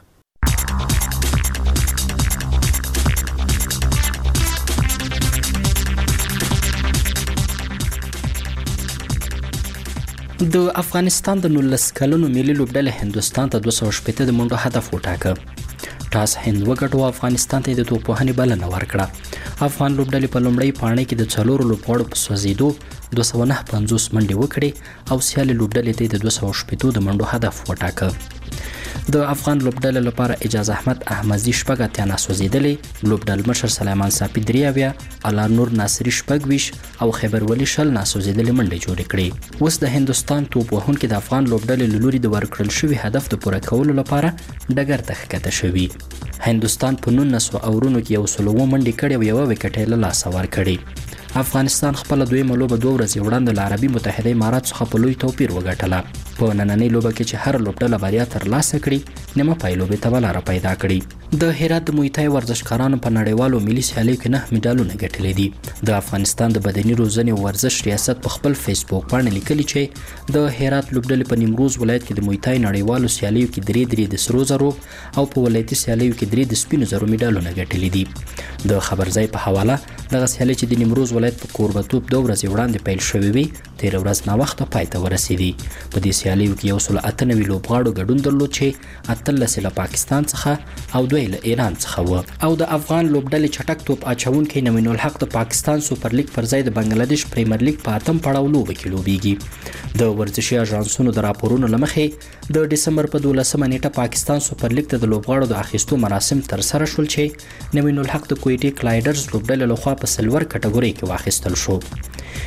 د افغانستان د 19 کلونو ملي لوبډلې هندوستان ته 280 د منډو هدف وټاکه. ټاس هند وګټو، افغانستان ته د توپوهنې بلنه ورکړه. افغان لوبډلې په لومړۍ پاڼۍ کې د 4 لوبغاړو په سوځېدو 259 منډې وکړې او سیالي لوبډلې ته د 280 د منډو هدف وټاکه. د افغان لوبډلې لپاره اجاز احمد احمدي شپږ اتیا ناسوځېدلې، لوبډل مشر سلیمان صافي 3 الا نور ناصری 26 او خیبر ولی شل ناسوځېدلې منډې جوړې کړې. اوس د هندستان توپ وهونکي د افغان لوبډلې له لوري د ورکړل شوي هدف د پوره کولو لپاره ډګر ته ښکته شوي. هندستان په 19 اورونو کې 100 منډې کړې او یو وکټ یې له لاسه ورکړې. افغانستان خپل دویمه لوبه 2 ورځې وړاندې له عربي متحده امارات څخه په لوی توپیر وګټله. په نننۍ لوبه کې چې هر لوبډله بریا ترلاسه کړي، نیمه پای لوبې ته لاره پیدا کړي. د هرات د موی تای ورزشکارانو په نړیوالو ملي سیالیو کې 9 میډالونه ګټلي دي. د افغانستان د بدني روزنې او ورزش ریاست په خپل فیسبوک باندې لیکلي چې د هرات لوبډلې په نیمروز ولایت کې د موی تای نړیوالو سیالیو کې 3 د سرو زرو او په ولایتي سیالیو کې 3 د سپینو زرو میډالونه ګټلي دي. د خبرځای په حواله دغه سیالي چې د نیمروز ولایت په کوربتوب 2 ورځې وړاندې پیل شوې وي، 13 ورځ نه وخت پای ته ورسېدي. په دې سیالیو کې 198 لوبغاړو ګډون درلود چې 18 له پاکستان څخه او 2 له ایران څخه و. او د افغان لوبډلې چټک توپ اچونکي نوین الحق د پاکستان سوپر لیګ پر ځای د بنگلاديش پریمیر لیګ په 8م پړاو لوبه کې لوبېږي. د ورزشي اژانسونو د راپورونو لمخې د ډسمبر په 12 نیټه پاکستان سوپر لیګ ته د لوبغاړو د اخیستو مراسم تر سره شول چې نوین الحق د کویټي کلایډرز لوبډلې لخوا په سلور کټګوري کې واخیستل شو.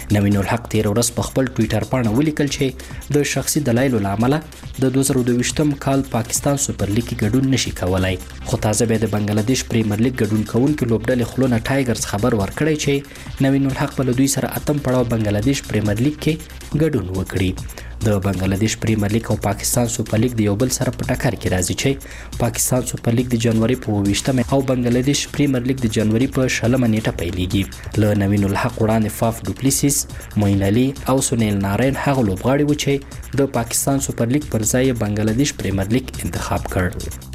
نوین الحق تیر ورځ په خپل ټوئیټر باندې ولیکل چې د شخصي دلایلو لامل د 2022م کال پاکستان سوپر لیګ کې ګډون نشي کولای. خو تازه به د بنگلاديش پریمیر لیګ ګډون کوونکو لوبډلې خلونه ټایګرز خبر ورکړی چې نوین الحق په دوی سره اتم پړاو بنگلاديش پریمیر لیګ کې ګډون وکړي. د بنگلاديش پریمیر لیګ او پاکستان سوپر لیګ د یو بل سره په ټکر کې راځي چې پاکستان سوپر لیګ د جنوري په 28مه او بنگلاديش پریمیر لیګ د جنوري په 16مه نیټه پیلېږي. له نوین الحق وړاندې فاف ډوپلیسیس، موین علي او سنیل نارین هغه لوبغاړي و چې د پاکستان سوپر لیګ پر ځای بنگلاديش پریمیر لیګ انتخاب کړ.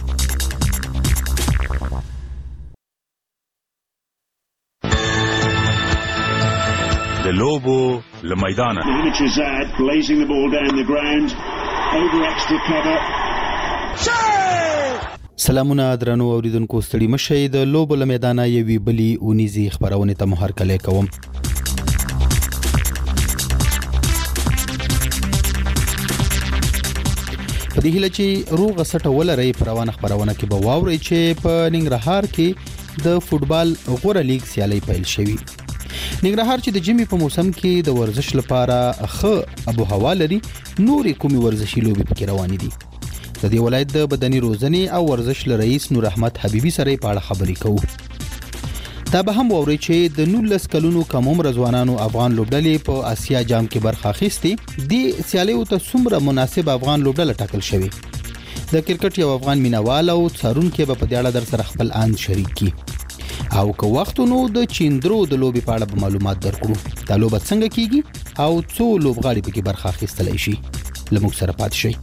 د لوبو له میدانه سلامونه درنو اوریدونکو، ستړي مشئ. د لوبو له میدانه یوې بلې اونیزي خبرونه ته هرکلی کوم. په دې هیله چې روغ سټه ولرئ، پر روانه خبرونه کې به واورئ چې په ننګرهار کې د فوتبال غوره لیګ سیالي پیل شوې. ننګرهار چې د ژمي په موسم کې د ورزش لپاره ښه ابو هوا لري، نورې کومې ورزشي لوبې پکې روانې دي. د دې ولایت د بدني روزنې او ورزش رئیس نور احمد حبیبي سره په اړه خبرې کوو. دا به هم ووري چې د 19 کلونو کم عمر ځوانانو افغان لوبډلې په آسیا جام کې برخه اخیستې. د سیالیو ته څومره مناسب افغان لوبډله ټاکل شوی. د کرکټ یو افغان مینوال او څارونکو په دې اړه در سره خپل اند شریک کی او که وختونو د چیندرو د لوبي په اړه معلومات درکړو. دا لوبه څنګه کیږي او څو لوبغاړي پکې برخه اخیستلی شي. لموږ سره پات شئ.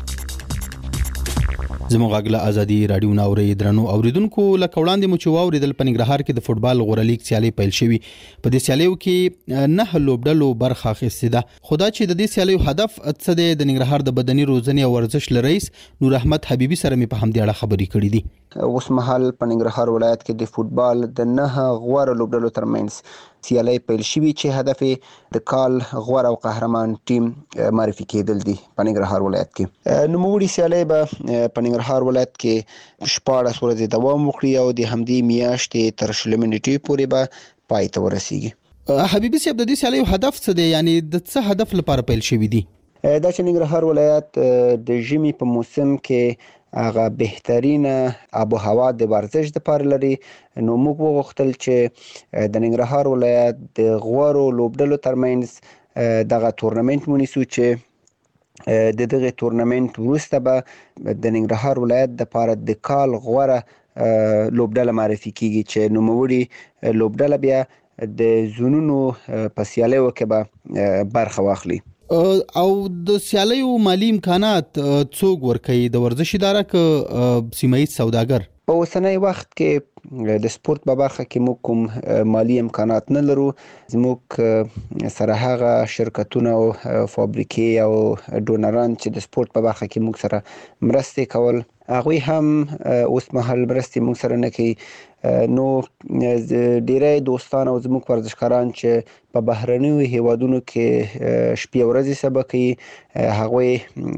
زموږ غږ له ازادي رادیو ناوري درنو اوریدونکو، لکه وړاندې مو چې واوریدل په ننګرهار کې د فوتبال غوره لیګ سیالي پیل شوی. په دې سیالیو کې 9 لوبډلو برخه اخیستې ده. خدا چې د دې سیالیو هدف څه دی، د ننګرهار د بدني روزنې او ورزش رئیس نور احمد حبیبي سره مې په همدې اړه خبرې کړې دي. اوس مهال په ننګرهار ولایت کې د فوتبال د 9 غوره لوبډلو ترمنځ سیالي پیل شوی چې هدف د کال غوره او قهرمان ټیم معرفي کېدل دي په ننګرهار ولایت کې. نوموړي سیالي به په ننګرهار ولایت کې 14 ورځې دوام وکړي او د همدې میاشتې تر 20 نیټې پورې به پای ته ورسیږي. حبیبي صاحب، د دې سیالیو هدف څه دی؟ یعنی د څه هدف لپاره پیل شوی دی؟ دا چې ننګرهار ولایت د ژمي په موسم کې هغه بهترینه آب و هوا د ورزش لپاره لري، نو موږ وغوښتل چې د ننګرهار ولایت د غوړو لوبډلو ترمنځ دغه تورنمنت ونیسو چې د دغه تورنمنت وروسته به د ننګرهار ولایت لپاره د کال غوره لوبډله معرفي کیږي چې نوموړي لوبډله بیا د زونونو په سیالیو کې به برخه واخلي. او د سیالیو مالی امکانات څوک ورکوي؟ د ورزش اداره که سیمایي سوداګر؟ په اوسنی وخت کې د سپورت په برخه کې موږ کوم مالی امکانات نه لرو. زموږ سره هغه شرکتونه او فابریکې او ډونران چې د سپورت په برخه کې موږ سره مرستې کول، هغوی هم اوس مهال مرستې موږ سره نه کوي. نو ډیری دوستان او زموږ ورزشکاران چې په بهرنیو هیوادونو کې شپې ورځې سبق کوي، هغوی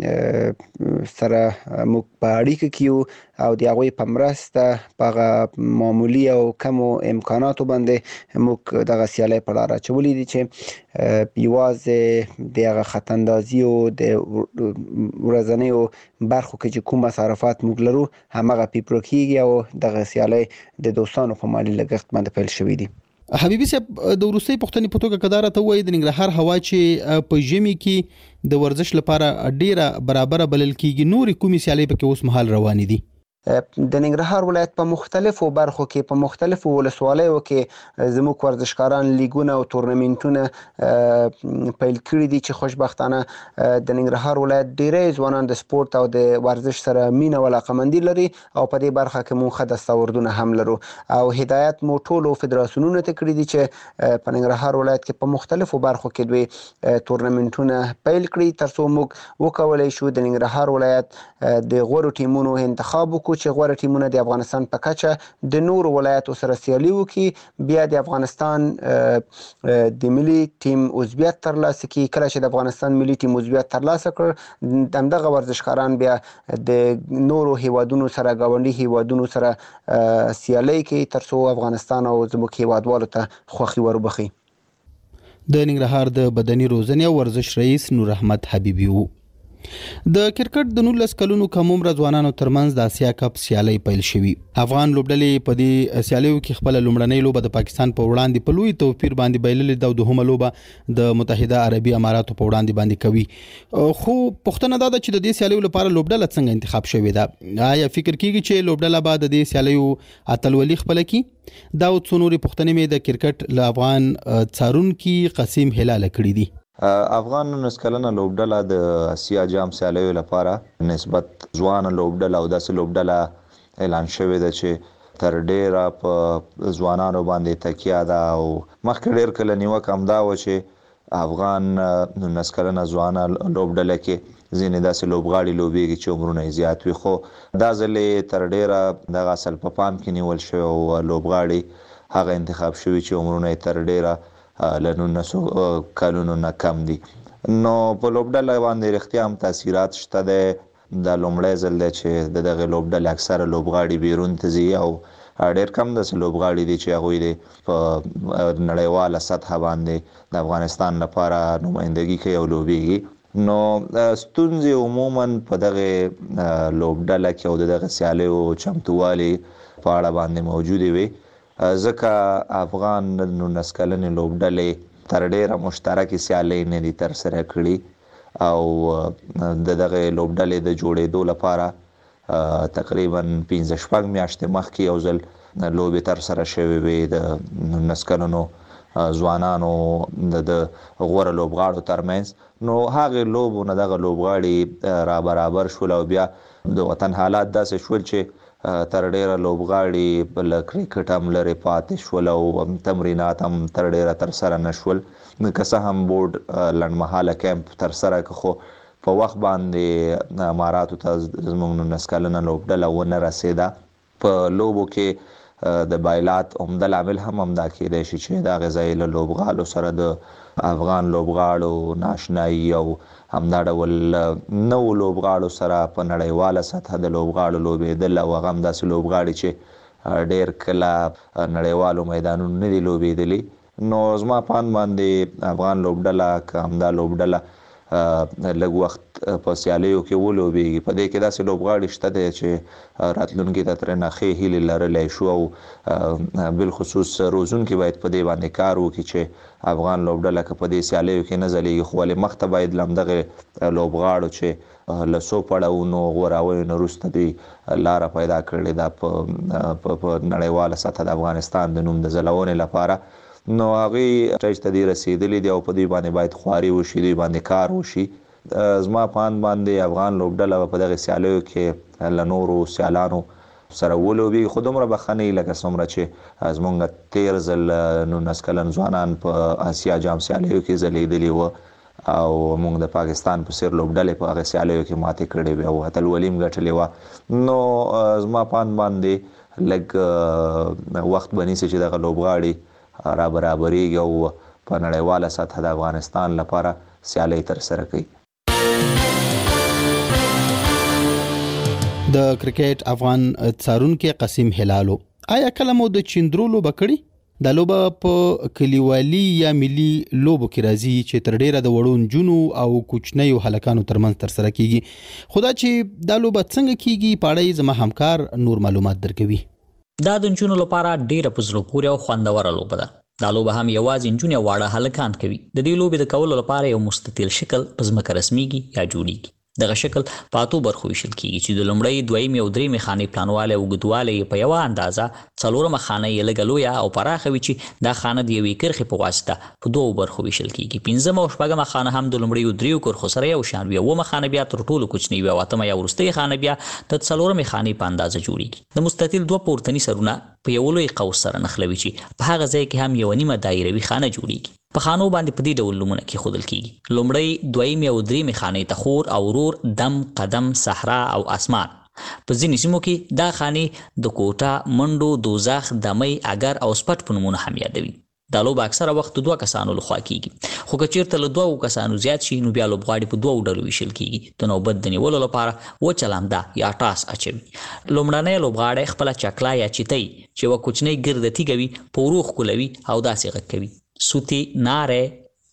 سره موږ په اړیکه کې یو او د هغوی په مرسته په هغه معمولي او کمو امکاناتو باندې موږ دغه سیالۍ په لاره اچولې دي چې یوازې د هغه خطاندازي او د ورځنیو برخو کې چې کوم مصارفات موږ لرو همغه پې پوره کیږي او دغه سیالۍ د دوستانو په مالي لګښت باندې پیل شوې دي. حبیبي صاحب، د وروستۍ پوښتنې په توګه کدار ته وایي د ننګرهار هوا چې په ژمي کې د ورزش لپاره ډیره برابر بلل کیږي، نورې کومې سیالۍ پکې اوس مهال روانې دي؟ د ننګرهار ولایت په مختلفو برخو کې په مختلفو ولسوالیو کې زموږ ورزشکاران لیګونه او تورنمنټونه پیل کړي دي چې خوشبختانه د ننګرهار ولایت ډیری ځوانان د سپورت او د ورزش سره مینه او علاقه‌مندي لري او په دې برخه کې موږ ښه دستاوردونه هم لرو او هدایت مو ټولو فدراسیونونو ته کړي دي چې په ننګرهار ولایت کې په مختلفو برخو کې دوی تورنمنټونه پیل کړي ترڅو موږ وکولای شو د ننګرهار ولایت د غوړو ټیمونو انتخاب وکړو چې غوړه ټیمونه د افغانستان په کچه د نورو ولایتو سره سیالي وکړي، بیا د افغانستان د ملي ټیم عضویت ترلاسه کړي. کله چې د افغانستان ملي ټیم عضویت ترلاسه کړ، همدغه ورزشکاران بیا د نورو هیوادونو سره ګاونډي هیوادونو سره سیالي کوي ترڅو افغانستان او زموږ هیوادوالو ته خوښي وربخي. د ننګرهار د بدني روزنې او ورزش رئیس نور احمد حبیبي وو. د کرکټ د 19 کلونو کم عمر ځوانانو ترمنځ د آسیا کپ سیالي پیل شوې. افغان لوبډلې په دې سیالیو کې خپل لومړنۍ لوبه د پاکستان په وړاندې په لوی توپیر باندې بایللې د دوهمه لوبه د متحده عربي اماراتو په وړاندې باندې کوي. خو پښتنه دا ده چې د دې سیالیو لپاره لوبډله څنګه انتخاب شوې ده؟ آیا فکر کیږي چې لوبډله بعد د دې سیالیو اتلولي خپل کی؟ دا څونوري پښتنې مې د کرکټ ل افغان څارونکي قاسم هلال کړی دي. افغان 19 کلنه لوبډله د آسیا جام سیالیو لپاره نسبت ځوان لوبډله او داسې لوبډله اعلان شوې ده چې تر ډیره په ځوانانو باندې تکیه ده او مخکې ډیر کله نیوکه همدا و چې افغان 19 کلنه ځوانه لوبډله کې ځینې داسې لوبغاړي لوبېږي چې عمرونه یې زیات وي، خو دا ځل یې تر ډیره دغه اصل په پام کې نیول شوی او لوبغاړي هغه انتخاب شوي چې عمرونه یې تر ډیره له 19 کلونو نه کم دي. نو په لوبډله باندې رښتیا هم تاثیرات شته ده. د لومړی ځل دی چې دغه لوبډلې اکثره لوبغاړي بیرون ته ځي او ډېر کم داسې لوبغاړي دي چې هغوی د په نړیواله سطحه باندې د افغانستان لپاره نمایندګي کوي او لوبېږي. نو ستونزې عموما په دغه لوبډله کې او د دغه سیالیو چمتووالي په اړه باندې موجودې وي، ځکه افغان 19 کلنې لوبډلې تر ډیره مشترکې سیالۍ نه دي ترسره کړي او د دغه لوبډلې د جوړېدو لپاره تقریبا 15-16 میاشتې مخکې یو ځل لوبې ترسره شوې وې د 19 کلنو ځوانانو د غوره لوبغاړو ترمنځ. نو هغې لوبو نه دغه لوبغاړي را برابر شول او بیا د وطن حالات داسې شول چې تر ډیره لوبغاړي له کرکټ هم لرې پاتې شول او تمرینات هم تر ډیره ترسره نه شول. که څه هم بورډ لنډمهاله کیمپ ترسره کړ، خو په وخت باندې اماراتو ته زموږ 19 کلنه لوبډله ونه رسېده. په لوبو کې د بایلات عمده لامل هم همدا کېدای شي چې د هغې ځای له لوبغاړو سره د افغان لوبغاړو ناشنایي او همدا ډول نوو لوبغاړو سره په نړیواله سطحه د لوبغاړو لوبېدل او هغه هم داسې لوبغاړي چې ډېر کله نړیوالو میدانونو نه دي لوبېدلي. نو زما په اند باندې افغان لوبډله که همدا لوبډله لږ وخت په سیالیو کې ولوبېږي، په دې کې داسې لوبغاړي شته دی چې راتلونکي ته ترې ښې هیلې لرلی شو او بالخصوص روزونکي باید په دې باندې کار وکړي چې افغان لوبډله که په دې سیالیو کې نه ځلیږي، خو ولې مخته باید له همدغې لوبغاړو چې له څو پړاوونو غوراویو نه وروسته دوی لاره پیدا کړې ده په نړیواله سطحه د افغانستان د نوم د ځلونې لپاره، نو هغوی چې ته دې رسېدلي دي او په دوی باندې باید خواري وشي، دوی باندې کار وشي. زما په اند باندې افغان لوبډله په دغه سیالیو کې له نورو سیالانو سره ولوبېږي، خو دومره به ښه نه وي لکه څومره چې زموږ تېر ځل 19 کلن ځوانان په آسیا جام سیالیو کې ځلیدلي وه او موږ د پاکستان په څېر لوبډلې په هغه سیالیو کې ماتې کړې وې او اتلولي هم ګټلې وه. نو زما په اند باندې لږ وخت به نیسي چې دغه لوبغاړي را برابرېږي او په نړیواله سطحه د افغانستان لپاره سیالۍ ترسره کوي. د کرکټ افغان څارونکي قاسم هلالو، آیا کله مو د چیندرو لوبه کړې؟ دا لوبه په کلیوالي یا ملي لوبو کې راځي چې تر ډیره د وړو نجونو او کوچنیو هلکانو ترمنځ ترسره کیږي. خو دا چې دا لوبه څنګه کیږي په اړه زما همکار نور معلومات درکوي. دا د نجونو لپاره ډیره په زړه پورې او خوندوره لوبه ده. دا لوبه هم یوازې نجونې او واړه هلکان کوي. د دې لوبې د کولو لپاره یو مستطیل شکل په ځمکه رسمیږي یا جوړیږي. دغه شکل په اتو برخو ویشل کیږي چې د لومړۍ، دویمې او درېیمې خانې پلانوالی او اوږدوالی یې په یوه اندازه، څلورمه خانه یې لږه لویه او پراخه وي چې دا خانه د یوې کرښې په واسطه په دوو برخو ویشل کیږي. پنځمه او شپږمه خانه هم د لومړیو دریو کرښو سره یو شان وي. اوومه خانه بیا تر ټولو کوچنۍ وي او اتمه یا وروستۍ خانه بیا د څلورمې خانې په اندازه جوړیږي. د مستطیل دوه پورتني سرونه په یو لوی قوس سره نښلوي چې په هغه ځای کې هم یوه نیمه دایروي خانه جوړیږي. په خانو باندې په دې ډول نومونه کېښودل کیږي. لومړۍ، دویمې او درېیمې خانې ته خور او ورور، دم، قدم، صحرا او اسمان. په ځینې سیمو کې دا خانې د کوټه، منډو، دوزخ، دمۍ، اگر او سپټ په نومونو هم یادوي. دا لوبه اکثره وخت دوه کسانو لخوا کیږي، خو که چیرته له دوه کسانو زیات شي نو بیا لوبغاړي په دوه ډلو ویشل کیږي. د نوبت د نیولو لپاره وچه لمده یا ټاس اچوي. لومړنی لوبغاړی خپله چکله یا چیتۍ چې یوه کوچنۍ ګرده تیږه وي په ورو ښکلوي او داسې غږ کوي: سوتی، ناره،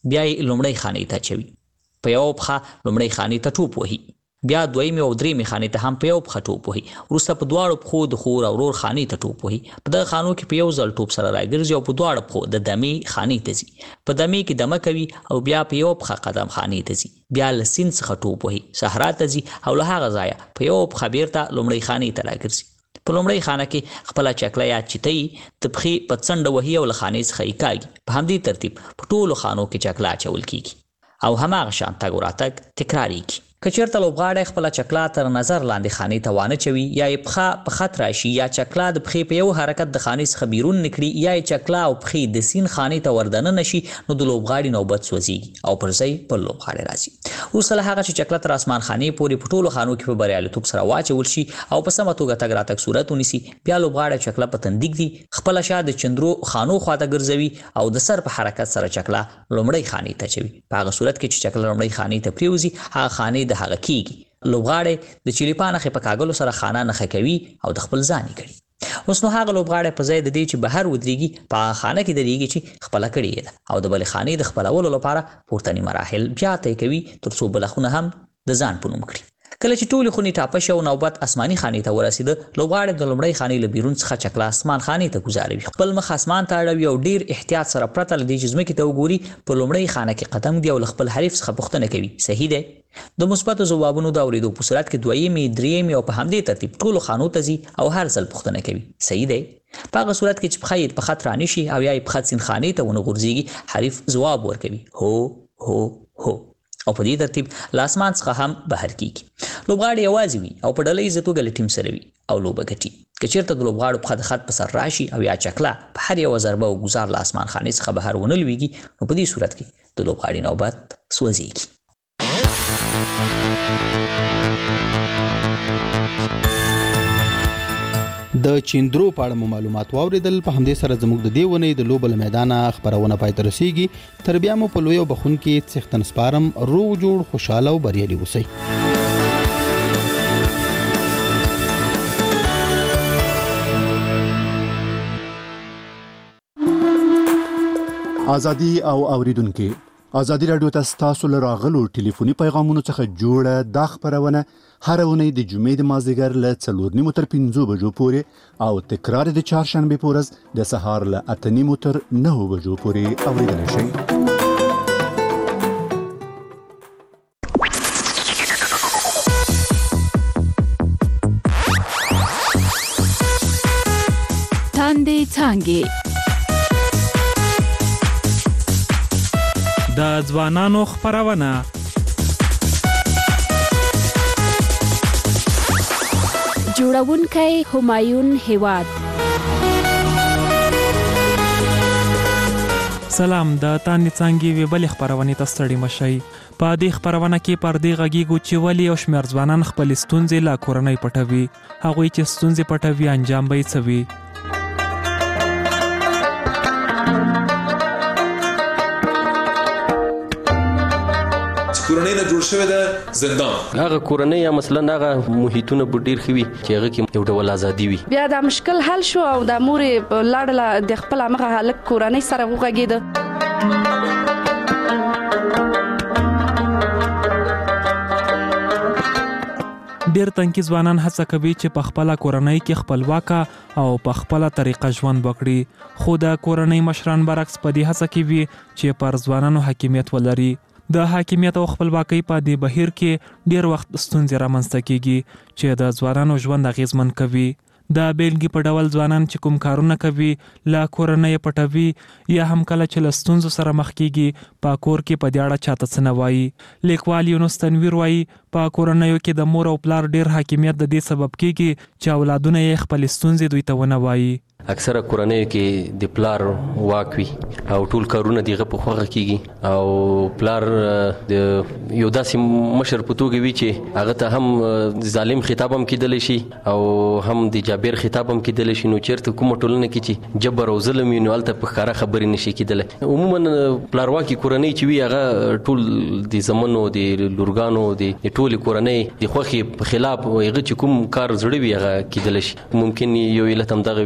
بیا یې لومړی خانې ته اچوي، په یو پښه لومړی خانې ته ټوپ وهي، بیا دویمې او درېمې خانې ته هم په یو پښه ټوپ وهي، وروسته په دواړو پښو د خور او ورور خانې ته ټوپ وهي. په دغه خانو کې په یو ځل ټوپ سره راګرځي او په دواړو پښو د دمې خانې ته ځي، په دمې کې دمه کوي او بیا په یو پښه قدم خانې ته ځي، بیا له سیند څخه ټوپ وهي، صحرا ته ځي او له هغه ځایه په یو پښه بیرته لومړۍ خانې ته راګرځي. په لومړۍ خانه کې خپله چکله یا چتۍ د پښې په څنډه وهي او له خانې څخه یې کاږي. په همدې ترتیب په ټولو خانو کې چکله اچول کیږي او هماغه شان تګ و راتګ تکراریږي. که چېرته لوبغاړی خپله چکله تر نظر لاندې خانې ته وانه چوي یا یې پښه په خط راشي یا چکله د پښې په یو حرکت د خانې څخه بیرون نکړي یا یې چکله او پښې د سیند خانې ته وردننه شي نو د لوبغاړي نوبت سوځېږي او پر ځای بل لوبغاړی راځي. وروسته له هغه چې چکله تر اسمان خانې پورې په ټولو خانو کې په بریالیتوب سره واچول شي او په سمه توګه تګ راتګ صورت ونیسي، بیا لوبغاړی چکله په تن ږدي، خپله شا د چندرو خانو خواته ګرځوي او د سر په حرکت سره چکله لومړۍ خانې ته اچوي. په هغه صورت کې چې چکله لومړۍ خانې ته پرېوځي هغه خانې د هغه کیږي. لوبغاړی د چلیپا نښې په کاږلو سره خانه نښه کوي او د خپل ځان یې کړي. اوس نو هغه لوبغاړی په ځای د دې چې بهر ودرېږي په هغه خانه کې درېږي چې خپله کړې ده او د بلې خانې د خپلولو لپاره پورتني مراحل بیا طی کوي تر څو بله خونه هم د ځان په نوم کړي. کله چې ټولې خونې ټاپه شي او نوبت اسماني خانې ته ورسېده، لوبغاړی د لومړۍ خانې له بیرون څخه چکله اسمان خانې ته ګوزاروي، خپل مخ اسمان ته اړوي او ډیر احتیاط سره پرته له دې چې ځمکې ته وګوري په لومړۍ خانه کې قدم ږدي او له خپل حریف څخه پوښتنه کوي صحیح دی. د مثبتو ځوابونو د اورېدو په صورت کې دویمې، درېیمې او په همدې ترتیب ټولو خانو ته ځي او هر ځل پوښتنه کوي صحیح دی. په هغه صورت کې چې پښه یې په خط رانشي او یا یې پښه سیند خانې ته ونه غورځېږي، حریف ځواب ورکوي هو هو هو او په دې ترتیب له اسمان څخه هم بهر کیږي. لوبغاړی یوازې وي او په ډله ییزه توګه له ټیم سره وي او لوبه ګټي. که چېرته د لوبغاړو پښه د خط په سر راشي او یا چکله په هر یوه ضربه او ګوزار له اسمان خانې څخه بهر ونه لویږي نو په دې صورت کې د لوبغاړي نوبت سوځېږي. د چیندرو په اړه معلومات واوریدل. په همدې سره زموږ د دې ونې د لوبل میدانه خبرونه پای ته رسیږي. تر بیا مو په لوی او بخون کې څښتن سپارم. روغ جوړ خوشاله او بریالي اوسئ. ازادي او اوریدونکو ازادي رادیو تاسو له راغلو ټلیفوني پیغامونو څخه جوړه د خبرونه هر ونې د جمعې د مازدیګر له 4:30 تر 5 بجو پورې او تکرار د چهارشنبه پورز د سهار له 8:30 تر 9 بجو پورې اوریدل شي. تاندې څانګې د ځوانانو خبرونه جوړونکی همایون هیواد. سلام، د تاندې څانګې وی بل خبرونه ته ستړي مشي. په دې خبرونه کې پر دې غږیږو چې ولی او شمیر ځوانان خپل ستونزې لا کورنۍ پټوي، هغه چې ستونزې پټوي انجام به یې څوي. کورنۍ نه جوړ شوی د زندان هغه کورنۍ یا مثلا هغه محیطونه ډیر خوي چې هغه کې یو ډول ازادي وي. بیا دا مشکل حل شو او د مور لاړه د خپل هغه حالت کورنۍ سره وغږیده. ډیر تنکي ځوانان هڅه کوي چې په خپل کورنۍ کې خپلواک او په خپل طریقه ژوند وکړي، خو د کورنۍ مشران برعکس په دې هڅه کوي چې پر ځوانانو حاکمیت ولري. د حاکمیت او خپلواکۍ په دې بهیر کې ډیر وخت ستونزې رامنځته کیږي چې د ځوانانو ژوند اغیزمن کوي. د بیلګې په ډول ځوانان چې کوم کارونه کوي لا کورنۍ پټوي یا هم کله چې له ستونزو سره مخ کیږي په کور کې په دې اړه چاته څه نه وایي. لیکوال یونس تنویر وایي په کورنیو کې د مور او پلار ډیر حاکمیت د دې سبب کیږي چې اولادونه یې خپل ستونزې دوی ته ونه وایي. اکثره کورنۍ کې د پلار واک وي او ټول کارونه دغه په خوغه کیږي او پلار د یو داسې مشر په توګه وي چې هغه ته هم ظالم خطاب هم کیدل شي او هم د جابر خطاب هم کیدل شي. نو چیرته کومه ټولنه کې چې جبر او ظلم وي نو الته په ښکارا خبرې نشي کیدل. عموما پلارواکي کورنۍ چې وي هغه ټول د زمونو د لورګانو د ټول کورنۍ د خوخي په خلاف هغه چې کوم کار زړه وي هغه کیدل شي. ممکن یو علت هم دغه وي چې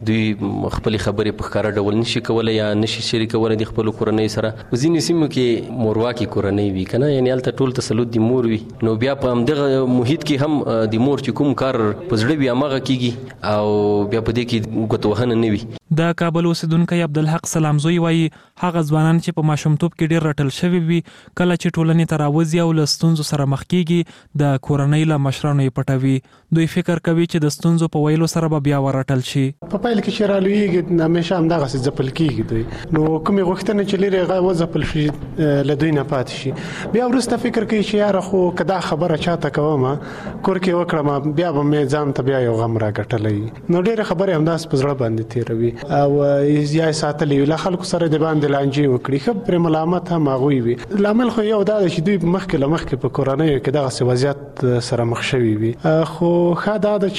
دوی خپل خبرې په ښکاره ډول نشي کولای یا نشي شریکولای د خپل کورنۍ سره. ځینې سیمو کې مورواکي کورنۍ وي کنه، یعنی هلته ټول تسلط د مور وي، نو بیا په همدغه محیط کې هم د مور چې کوم کار په زړه وي هغه کیږي او بیا په دې کې ګوتوهنه نه وي. د کابل اوسیدونکو عبدالحق سلامزوی وایي هغه ځوانان چې په ماشومتوب کې ډیر رټل شوي وي کله چې ټولنې ته راوځي او له ستونزو سره مخ کیږي د کورنۍ له مشرانو یې پټوي. دوی فکر کوي چې د ستونزو په ویلو سره به بیا ورټل شي. په پیل کې چې رالویږي همیشه همدغسې ځپل کیږي دوی، نو کومې غوښتنې چې لري هغه وځپل شي له دوی نه پاتې شي. بیا وروسته فکر کوي چې یاره خو که دا خبره چاته کوم کور کې وکړم بیا به مې ځان ته بیا یو غم راګټلی، نو ډېرې خبرې همداسې په زړه باندې تېروي او یا یې ساتلی وي، له خلکو سره د باندې لانجې وکړي، ښه پرې ملامت هم هغوی وي. لامل خو یو دا ده چې دوی مخکې له مخکې په کورنیو کې دغسې وضعیت سره مخ شوي وي. خو ښه دا ده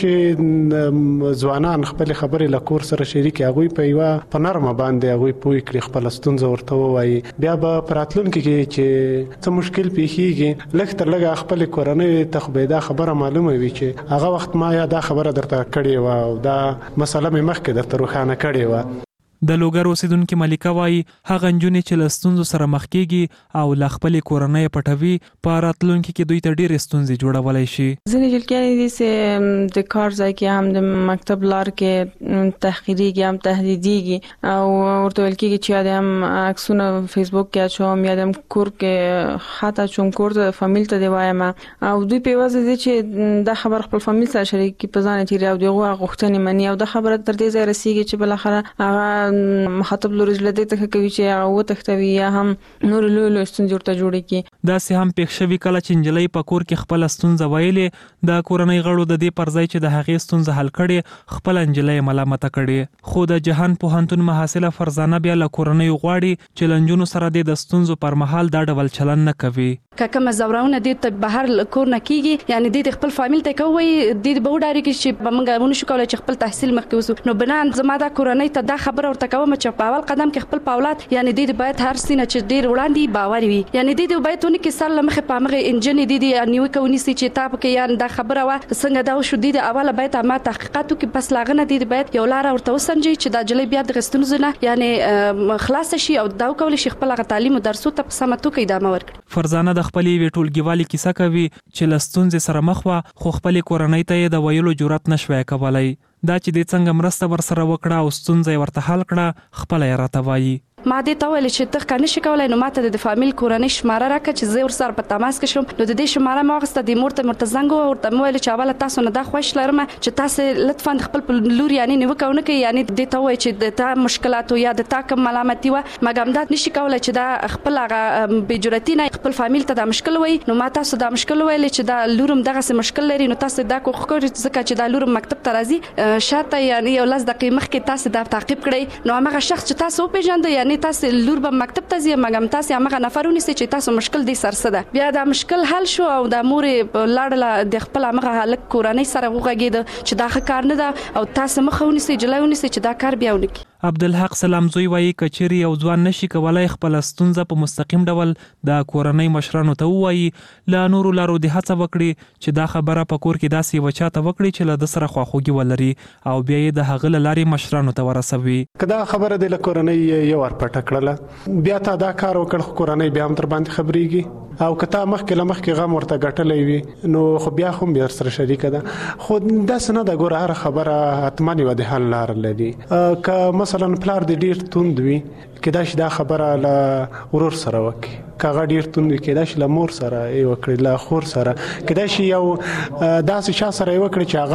چې ځوانان خپلې خبرې له کور سره شریکې، هغوی په یوه په نرمه باندې هغوی پوه کړي، خپله ستونزه ورته ووایي، بیا به په راتلونکي کې چې څه مشکل پیښیږي لږ تر لږه خپلې کورنۍ ته خو به دا خبره معلومه وي چې هغه وخت ما یا دا خبره درته کړې وه او دا مسله مې مخکې درته روښانه کړې وه. د لوګر اوسیدونکو ملکه وایي هغه نجونې چې له ستونزو سره مخ کیږي او له خپلې کورنۍ پټوي په راتلونکي کې دوی ته ډېرې ستونزې جوړولی شي. ځینې جلګیانې دي چې د کار ځای کې هم د مکتب لار کې تحقیریږي هم تهدیدیږي او ورته ویل کېږي چې یا د هم عکسونه فیسبوک کې اچوم یا د هم کور کې خط اچوم، کور ته فامیل ته دې وایم او دوی په یوازې دي چې دا خبر خپل فامیل سره شریک کړي، په ځان یې تېري او د هغوی غوښتنې مني او دا خبره تر دې ځایه رسېږي چې بالاخره هغه مخاطب لوري له دې ته کوي چې هغه وتښتوي یا هم نور لوی ستونزې ورته جوړې کړي. داسې هم پېښ شوي کله چې نجلۍ په کور کې خپله ستونزه ویلې د کورنۍ غړو د دې پر ځای چې د هغې ستونزه حل کړې خپله نجلۍ ملامته کړې. خو د جهان پوهنتون محصله فرزانه بیا له کورنۍ غواړي چې له نجونو سره د ستونزو پر مهال دا ډول چلن نه کوي. که کومه زورونه دې ته بهر کور نه کیږي، یعنی دې خپل فامیل ته کوي دې به وډاري چې موږ ونه شو کولای چې خپل تحصیل مخکې وسو، نو بنا زما دا کورنۍ ته دا خبره ورته کوم چې په اول قدم کې خپل اولاد یعنی دې باید هر سینه چې ډیر وړاندې باور وي، یعنی دې باید ونه کې سره مخه په مغه انجن دې نیو کوي چې تا په کې یان دا خبره وا څنګه دا شو دې اوله باید ما تحقیقاتو کې پس لاغنه دې باید یو لار ورته وسنجي چې دا جلې بیا د غستونزونه یعنی خلاص شي او دا کول شي خپل تعلیم او درسو ته سمتو کې ادامه ورکړي. فرزانه د خپلې ویټولګیوالي کیسه کوي چې لستونځ سره مخ وا خو خپل کورنۍ ته د ویلو جرأت نشوي کولای. دا چې د څنګه مرسته ورسره وکړه او ستونزې ورته حل کړه خپل یې راته وایي. ما دې ته ویل چې ته کنه شي کولای نو ماته د فامیل کورنۍ شماره راکړه چې زه ورسره په تماس کې شم، نو د دې شماره ما واخسته د مرته زنګ ورته ویل چې اوله تاسو نه دا خوښ لرم چې تاسو لطفا خپل لور یعنی نه وکونه کې یعنی دې ته وای چې د تا مشکلات یا د تا کوم ملامتي و مګم دا نشي کولای چې دا خپل هغه بجرتی نه خپل فامیل ته دا مشکل وای، نو ما تاسو دا مشکل ویل چې دا لورم دغه څه مشکل لري، نو تاسو دا کوخ کوئ ځکه چې دا لورم مکتب ته راځي شاته یعنی یو لاس دقیقې مخکې تاسو دا تعقیب کړئ، نو هغه شخص چې تاسو پیژاند یعنی تاسو لور مکتب ته ځي مګم تاسو هغه نفرونه چې تاسو مشکل دي سرسده بیا دا مشکل حل شو او د مور لاړه د خپل هغه حالت کورنۍ سره وغږید چې دا ښه کار نه ده او تاسو مخاوني سي جلایونی سي چې دا کار بیا ونکي. عبدالحق سلامزوی وایي کچيري او ځوان نشي کولای خپل ستونزه په مستقیم ډول د کورنۍ مشرانو ته وایي، لا نورو لارو د هڅه وکړي چې دا خبره په کور کې داسې وچاته وکړي چې له سره خواخوږي ولري او بیا یې د هغه لارې مشرانو ته ورسوي. کدا خبره د کورنۍ یو ور پټ کړله بیا تا دا کار وکړ کورنۍ بیا هم تر باندې خبريږي او کته مخکې غم ورته غټلې وي نو خو بیا هم بیا سره شریک ده، خو دا سند غوړه هر خبره اتمنې و د حل لار لري. که مثلا پلار د ډیر توند وي کدا شي دا خبره له ورور سره وکي، کاغه ډیر توند وي کدا شي له مور سره ای وکړي له خور سره کدا شي یو داسې شا سره وکړي چې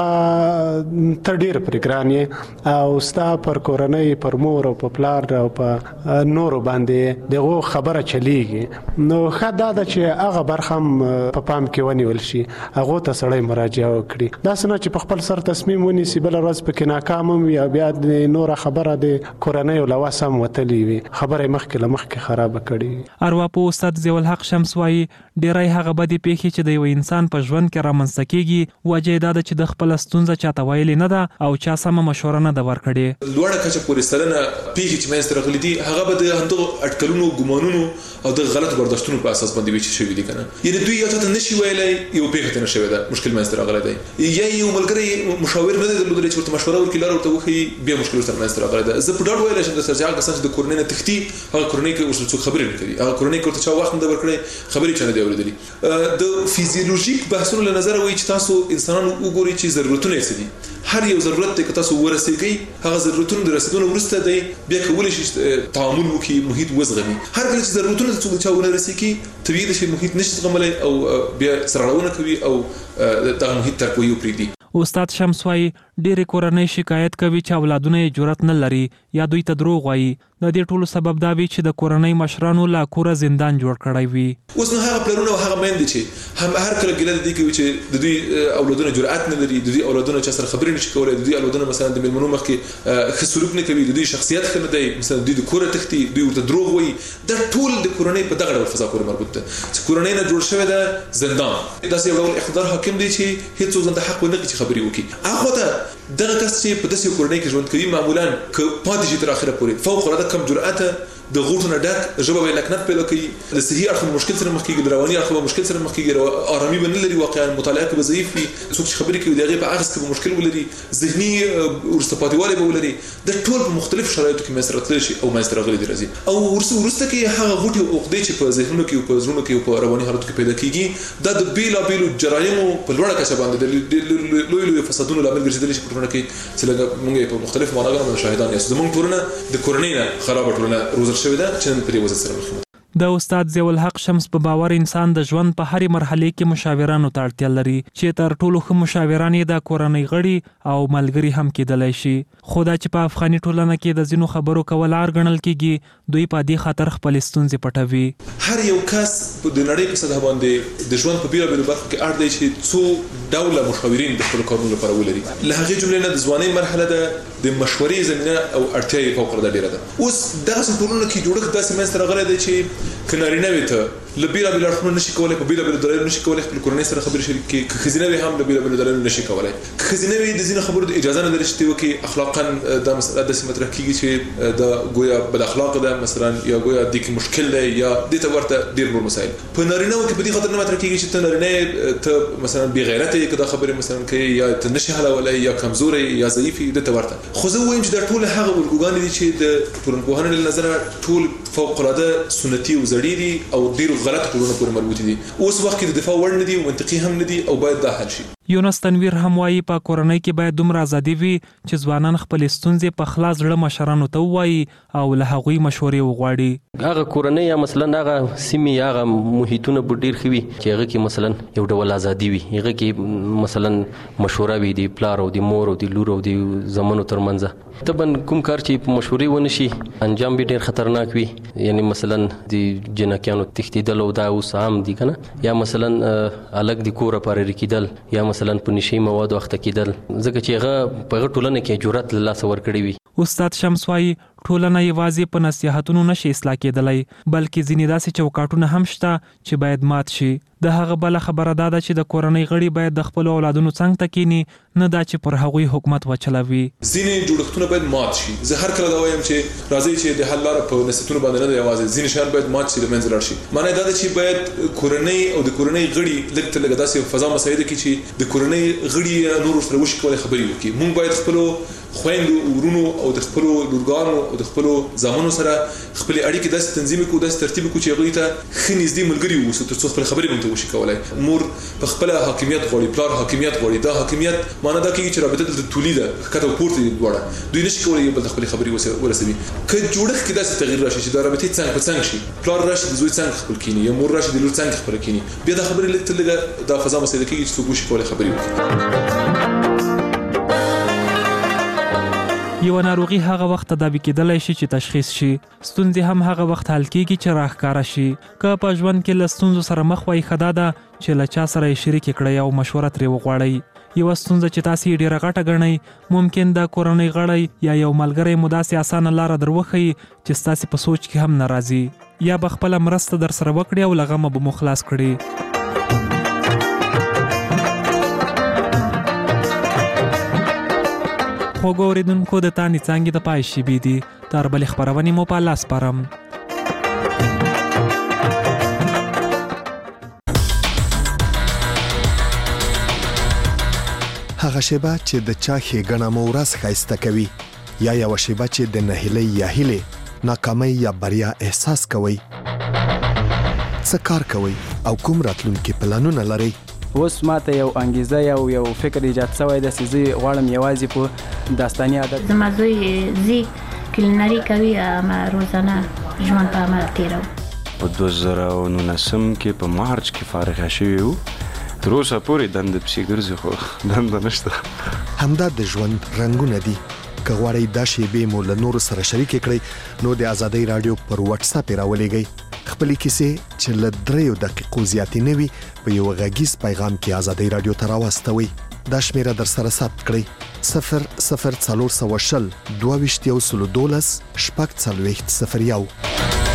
هغه تر ډیر پرګرانی او ستا پر کورنۍ پر مور او په پلار او په نور باندې دغه خبره چلیږي، نو خدا د چې هغه برخم په پام کې ونیول شي هغه ته سړی مراجعه وکړي. دا څنګه چې په خپل سر تصمیم ونیسي بل ورځ پکې ناکام وي بیا د نور خبره د کورنۍ او لواسم وتلی وي خبره مخکې خراب کړي. ارواپو استاد ضیاء الحق شمس وایي ډیری هغه بدې پیښې چې د یو انسان په ژوند کې رامنځته کیږي وجه یې دا ده چې د خپل ستونزه چاته ویلې نه ده او چا سمه مشوره نه ده ورکړې. لوړه کچه پورې سلنه پیښې چې منځته راغلي دي هغه به د همدغو اټکلونو ګمانونو او د غلط برداشتونو په اساس باندې ویل شوي دي کنه. یعنی دوی یو څه نشي ویلای یو پیښه ته نشوي ده مشکل منځته راغلی دی یا یو ملګری مشاور نه دی درلودلی چې ورته مشوره ورکړي لار ورته وښیي بیا مشکل ورسره منځته راغلی ده. زه په ډاډ ویلی شم درسره چې هغه کسان چې د کورنۍ نه تښتي هغه کورنۍ کې ورسره څوک خبرې نه کوي هغه کورنۍ کې ورته چا وخت نه دی ورکړی خبرې چا نه دی اورېدلي. د فیزیولوژیک بحثونو له نظره وایي چې تاسو انسانان وګورئ چې ضرورتونه یې څه دي. هر یو ضرورت دی که تاسو ورسېږئ هغه ضرورتونه د رسېدو وروسته دی بیا کولی شي تعامل وکړي محیط وزغمي. هر کله چې ضرورتونه د څوک چا ونه رسېږي طبیعي ده چې محیط نشي زغملی او بیا سرغړونه کوي او دغه محیط ترک وي او پرېږدي. استاد شمس وایي ډېرې کورنۍ شکایت کوي چې اولادونه یې جرأت نه لري یا دوی ته دروغ وایي. د دې ټولو سبب دا وي چې د کورنۍ مشرانو لا کوره زندان جوړ کړی وي. اوس نو هغه پلرونه او هغه میندې چې هم هر کله ګیله د دې کوي چې د دوی اولادونه جرأت نه لري د دوی اولادونه چا سره خبرې نشي کولی د دوی اولادونه مثلا د مېلمنو مخکې ښه سلوک نه کوي د دوی شخصیت ښه نه دی مثلا دوی د کوره تښتي دوی ورته دروغ وایي. دا ټول د کورنۍ په دغه ډول فضا پورې مربوط ده چې کورنۍ نه جوړ شوی ده زندان. داسې یو ډول اقتدار حاکم دی چې هېڅوک ځان ته حق ونه کړي چې خبرې وکړي. هغه ته دغه کس چې په داسې کورنۍ کې ژوند کوي معمولا که پاتې شي تر اخره پورې فوق العاده کم جرأته د غوټو نه ډک ژبه به لکنت پیدا کوي د صحي اړخ مشکل سره مخ کېږي د رواني اړخ مشکل سره مخ کېږي آرامي به نه لري واقعا مطالعه کې به ضعیف وي څوک چې خبرې کوي د هغې په اخذ کې به مشکل ولري ذهني وروسته پاتېوالی به ولري. د ټول په مختلفو شرایطو کې منځته راتللی شي او منځته راغلي دي راځي او وروسته کې هغه غوټې او عقدې چې په ذهنونو کې او په زړونو کې او په رواني حالاتو کې پیدا کېږي دا د بېلابېلو جرایمو په لوړه کچه باندې د لویو فسادونو لامل ګرځېدلی شي په ټولنه کې چې لکه موږ یې په مختلفو معناګانو باندې شاهدان یاستو. زموږ ټولنه د کورنۍ نه خرابه ټولنه روزل شوې ده چې نن په دې وضعیت سره مخ ده. د استاد ضیاء الحق شمس په باور انسان د ژوند په هرې مرحلې کې مشاورانو ته اړتیا لري چې تر ټولو ښه مشاوران یې د کورنۍ غړي او ملګري هم کېدلی شي. خو دا چې په افغاني ټولنه کې د ځینو خبرو کول عار ګڼل کېږي دوی په دې خاطر خپلې ستونزې پټوي. هر یو کس د نړۍ په سطح باندې د ژوند په بېلابېلو برخو کې اړ دی چې څو ډوله مشاورین د خپلو کارونو لپاره ولري. له هغې جملې نه د ځوانۍ مرحله ده د مشورې زمینه او اړتیا یې فوق العاده ډېره ده. اوس دغسې ټولنو کې جوړښت داسې منځته راغلی دی چې که نارینه وي ته له بېلابېلو اړخونو نشي کولی په بېلابېلو دلایلو نشي کولی خپل کورنۍ سره خبرې شریک کړي. که ښځینه وي هم له بېلابېلو دلایلو نشي کولی. که ښځینه وي د ځینو خبرو د اجازه نه لري چې ته وکړي اخلاقا دا مسله داسې مطرح کېږي چې دا ګویا بد اخلاقه ده مثلا یا ګویا دې کې مشکل دی یا دې ته ورته ډېر نور مسایل. په نارینهو کې په دې خاطر نه مطرح کېږي چې ته نارینه ته مثلا بېغیرته یې که دا خبرې مثلا کوي یا ته نشي حلولی یا کمزوری یا ضعیف یې دې ته ورته. خو زه ووایم چې دا ټول هغه الګوګانې دي چې د ټولنپوهنې له نظره ټول فوق العاده سنتي او زړې دي او ډېرو غلطو ټولنو پورې مربوطې دي. اوس وخت کې د دفاع وړ نه دي او منطقي هم نه دي او باید دا حل شي. یونس تنویر هم وایي په کورنۍ کې باید دومره ازادي وي چې ځوانان خپلې ستونزې په خلاص زړه مشرانو ته ووایي او له هغوی مشورې وغواړي. هغه کورنۍ یا مثلا هغه سیمې هغه محیطونه به ډېر ښه وي چې هغه کې مثلا یو ډول ازادي وي هغه کې مثلا مشوره وي د پلار او د مور او د لور او د زامنو ترمنځ. طبعا کوم کار چې په مشورې ونه شي انجام به ډېر خطرناک وي. یعنی مثلا د جنکیانو تښتېدل او دا اوس عام دي که نه یا مثلا الګ د کوره پارېرې کېدل یا مثلا په نشي موادو اخته کېدل ځکه چې هغه په هغه ټولنه کې جرأت له لاسه ورکړی وي. استاد شمس وایي ټولنه یوازې په نصیحتونو نشي اصلاح کېدلی بلکې ځینې داسې چوکاټونه هم شته چې باید مات شي. د هغه بله خبره دا ده چې د کورنۍ غړي باید د خپلو اولادونو څنګ ته کینی نه دا چې پر هغوی حکومت وچلوي. ځینې جوړښتونه باید مات شي. زه هر کله دا وایم چې راځئ چې د حل لاره په نصیحتونو باندې نه ده یوازې ځینې شیان باید مات شي له منځه لاړ شي. معنی دا ده چې باید کورنۍ او د کورنۍ غړي لږ تر لږه داسې فضا مساعده کړي چې د کورنۍ غړي نور ورسره وشي کولی خبرې وکړي. موږ باید خپلو خویندو ورونو او د خپلو لورګانو او د خپلو زامنو سره خپلې اړیکې داسې تنظیم کړو داسې ترتیب کړو چې هغوی ته ښه نږدې ملګري واوسو تر څو خپلې خبرې ورته وشي کولی. مور په خپله حاکمیت غواړي پلار حاکمیت غواړي. دا حاکمیت معنی دا کېږي چې رابطه دلته طولي ده ښکته او پورته دي دواړه دوی نشي کولی یو بل ته خپلې خبرې ورسوي. که جوړښت کې داسې تغییر راشي چې دا رابطې څنګ په څنګ شي پلار راشي د زوی څنګ خپل کیني یا مور راشي د لور څنګ خپله کیني بیا دا خبرې لږ تر لږه دا فضا مساعده کېږي چې څوک وشي کولی خبرې وکړي. یو ناروغي هغه وخت تداوي کېدلی شي چې تشخیص شي. ستونزې هم هغه وخت حل کېږي چې راښکاره شي. که په ژوند کې له ستونزو سره مخ وای ښه دا ده چې له چا سره یې شریکې کړئ او مشوره ترې وغواړئ. یوه ستونزه چې تاسې یې ډېره غټه ګڼئ ممکن د کورنۍ غړی یا یو ملګری مو داسې اسانه لاره در وښیي چې ستاسې په سوچ کې هم نه راځي. یا به خپل مرسته در سره وکړي او لغه به مو خلاص کړي. خو ګوریدونکو د تانی څنګه د پای شي بي دي تر بل خبرونې مو په لاس پرم. هغه شیبه چې د چا ښېګڼه مو ورځ ښایسته کوي یا یوه شیبه چې د نهیلۍ یا هیلې ناکامۍ یا بریا احساس کوئ. څه کار کوئ او کوم راتلونکي پلانونه لرئ؟ اوس ماته یو انګیزه یو فکر ایجاد شوی دی چې زه غواړم یوازې په داستاني عادت زما زوی زی کلینري کوي ما روزانه ژوند په عمل تیرو. په 2019 کې په مارچ کې فارغ شوی وو. تر اوسه پورې دنده پسې ګرځي خو دنده نشته. همدا د ژوند رنګونه دي. که غواړئ دا شیبې مو له نورو سره شریکې کړئ نو د آزادۍ راډیو پر واتس اپ راولېږئ. خپلې کیسې چې له 3 دقیقو زیاتې نه وي په یو غږیز پیغام کې آزادۍ راډیو ته راواستوئ. دا شمیره در سره ثبت کړئ 00420 22 12 شپږ 40 01.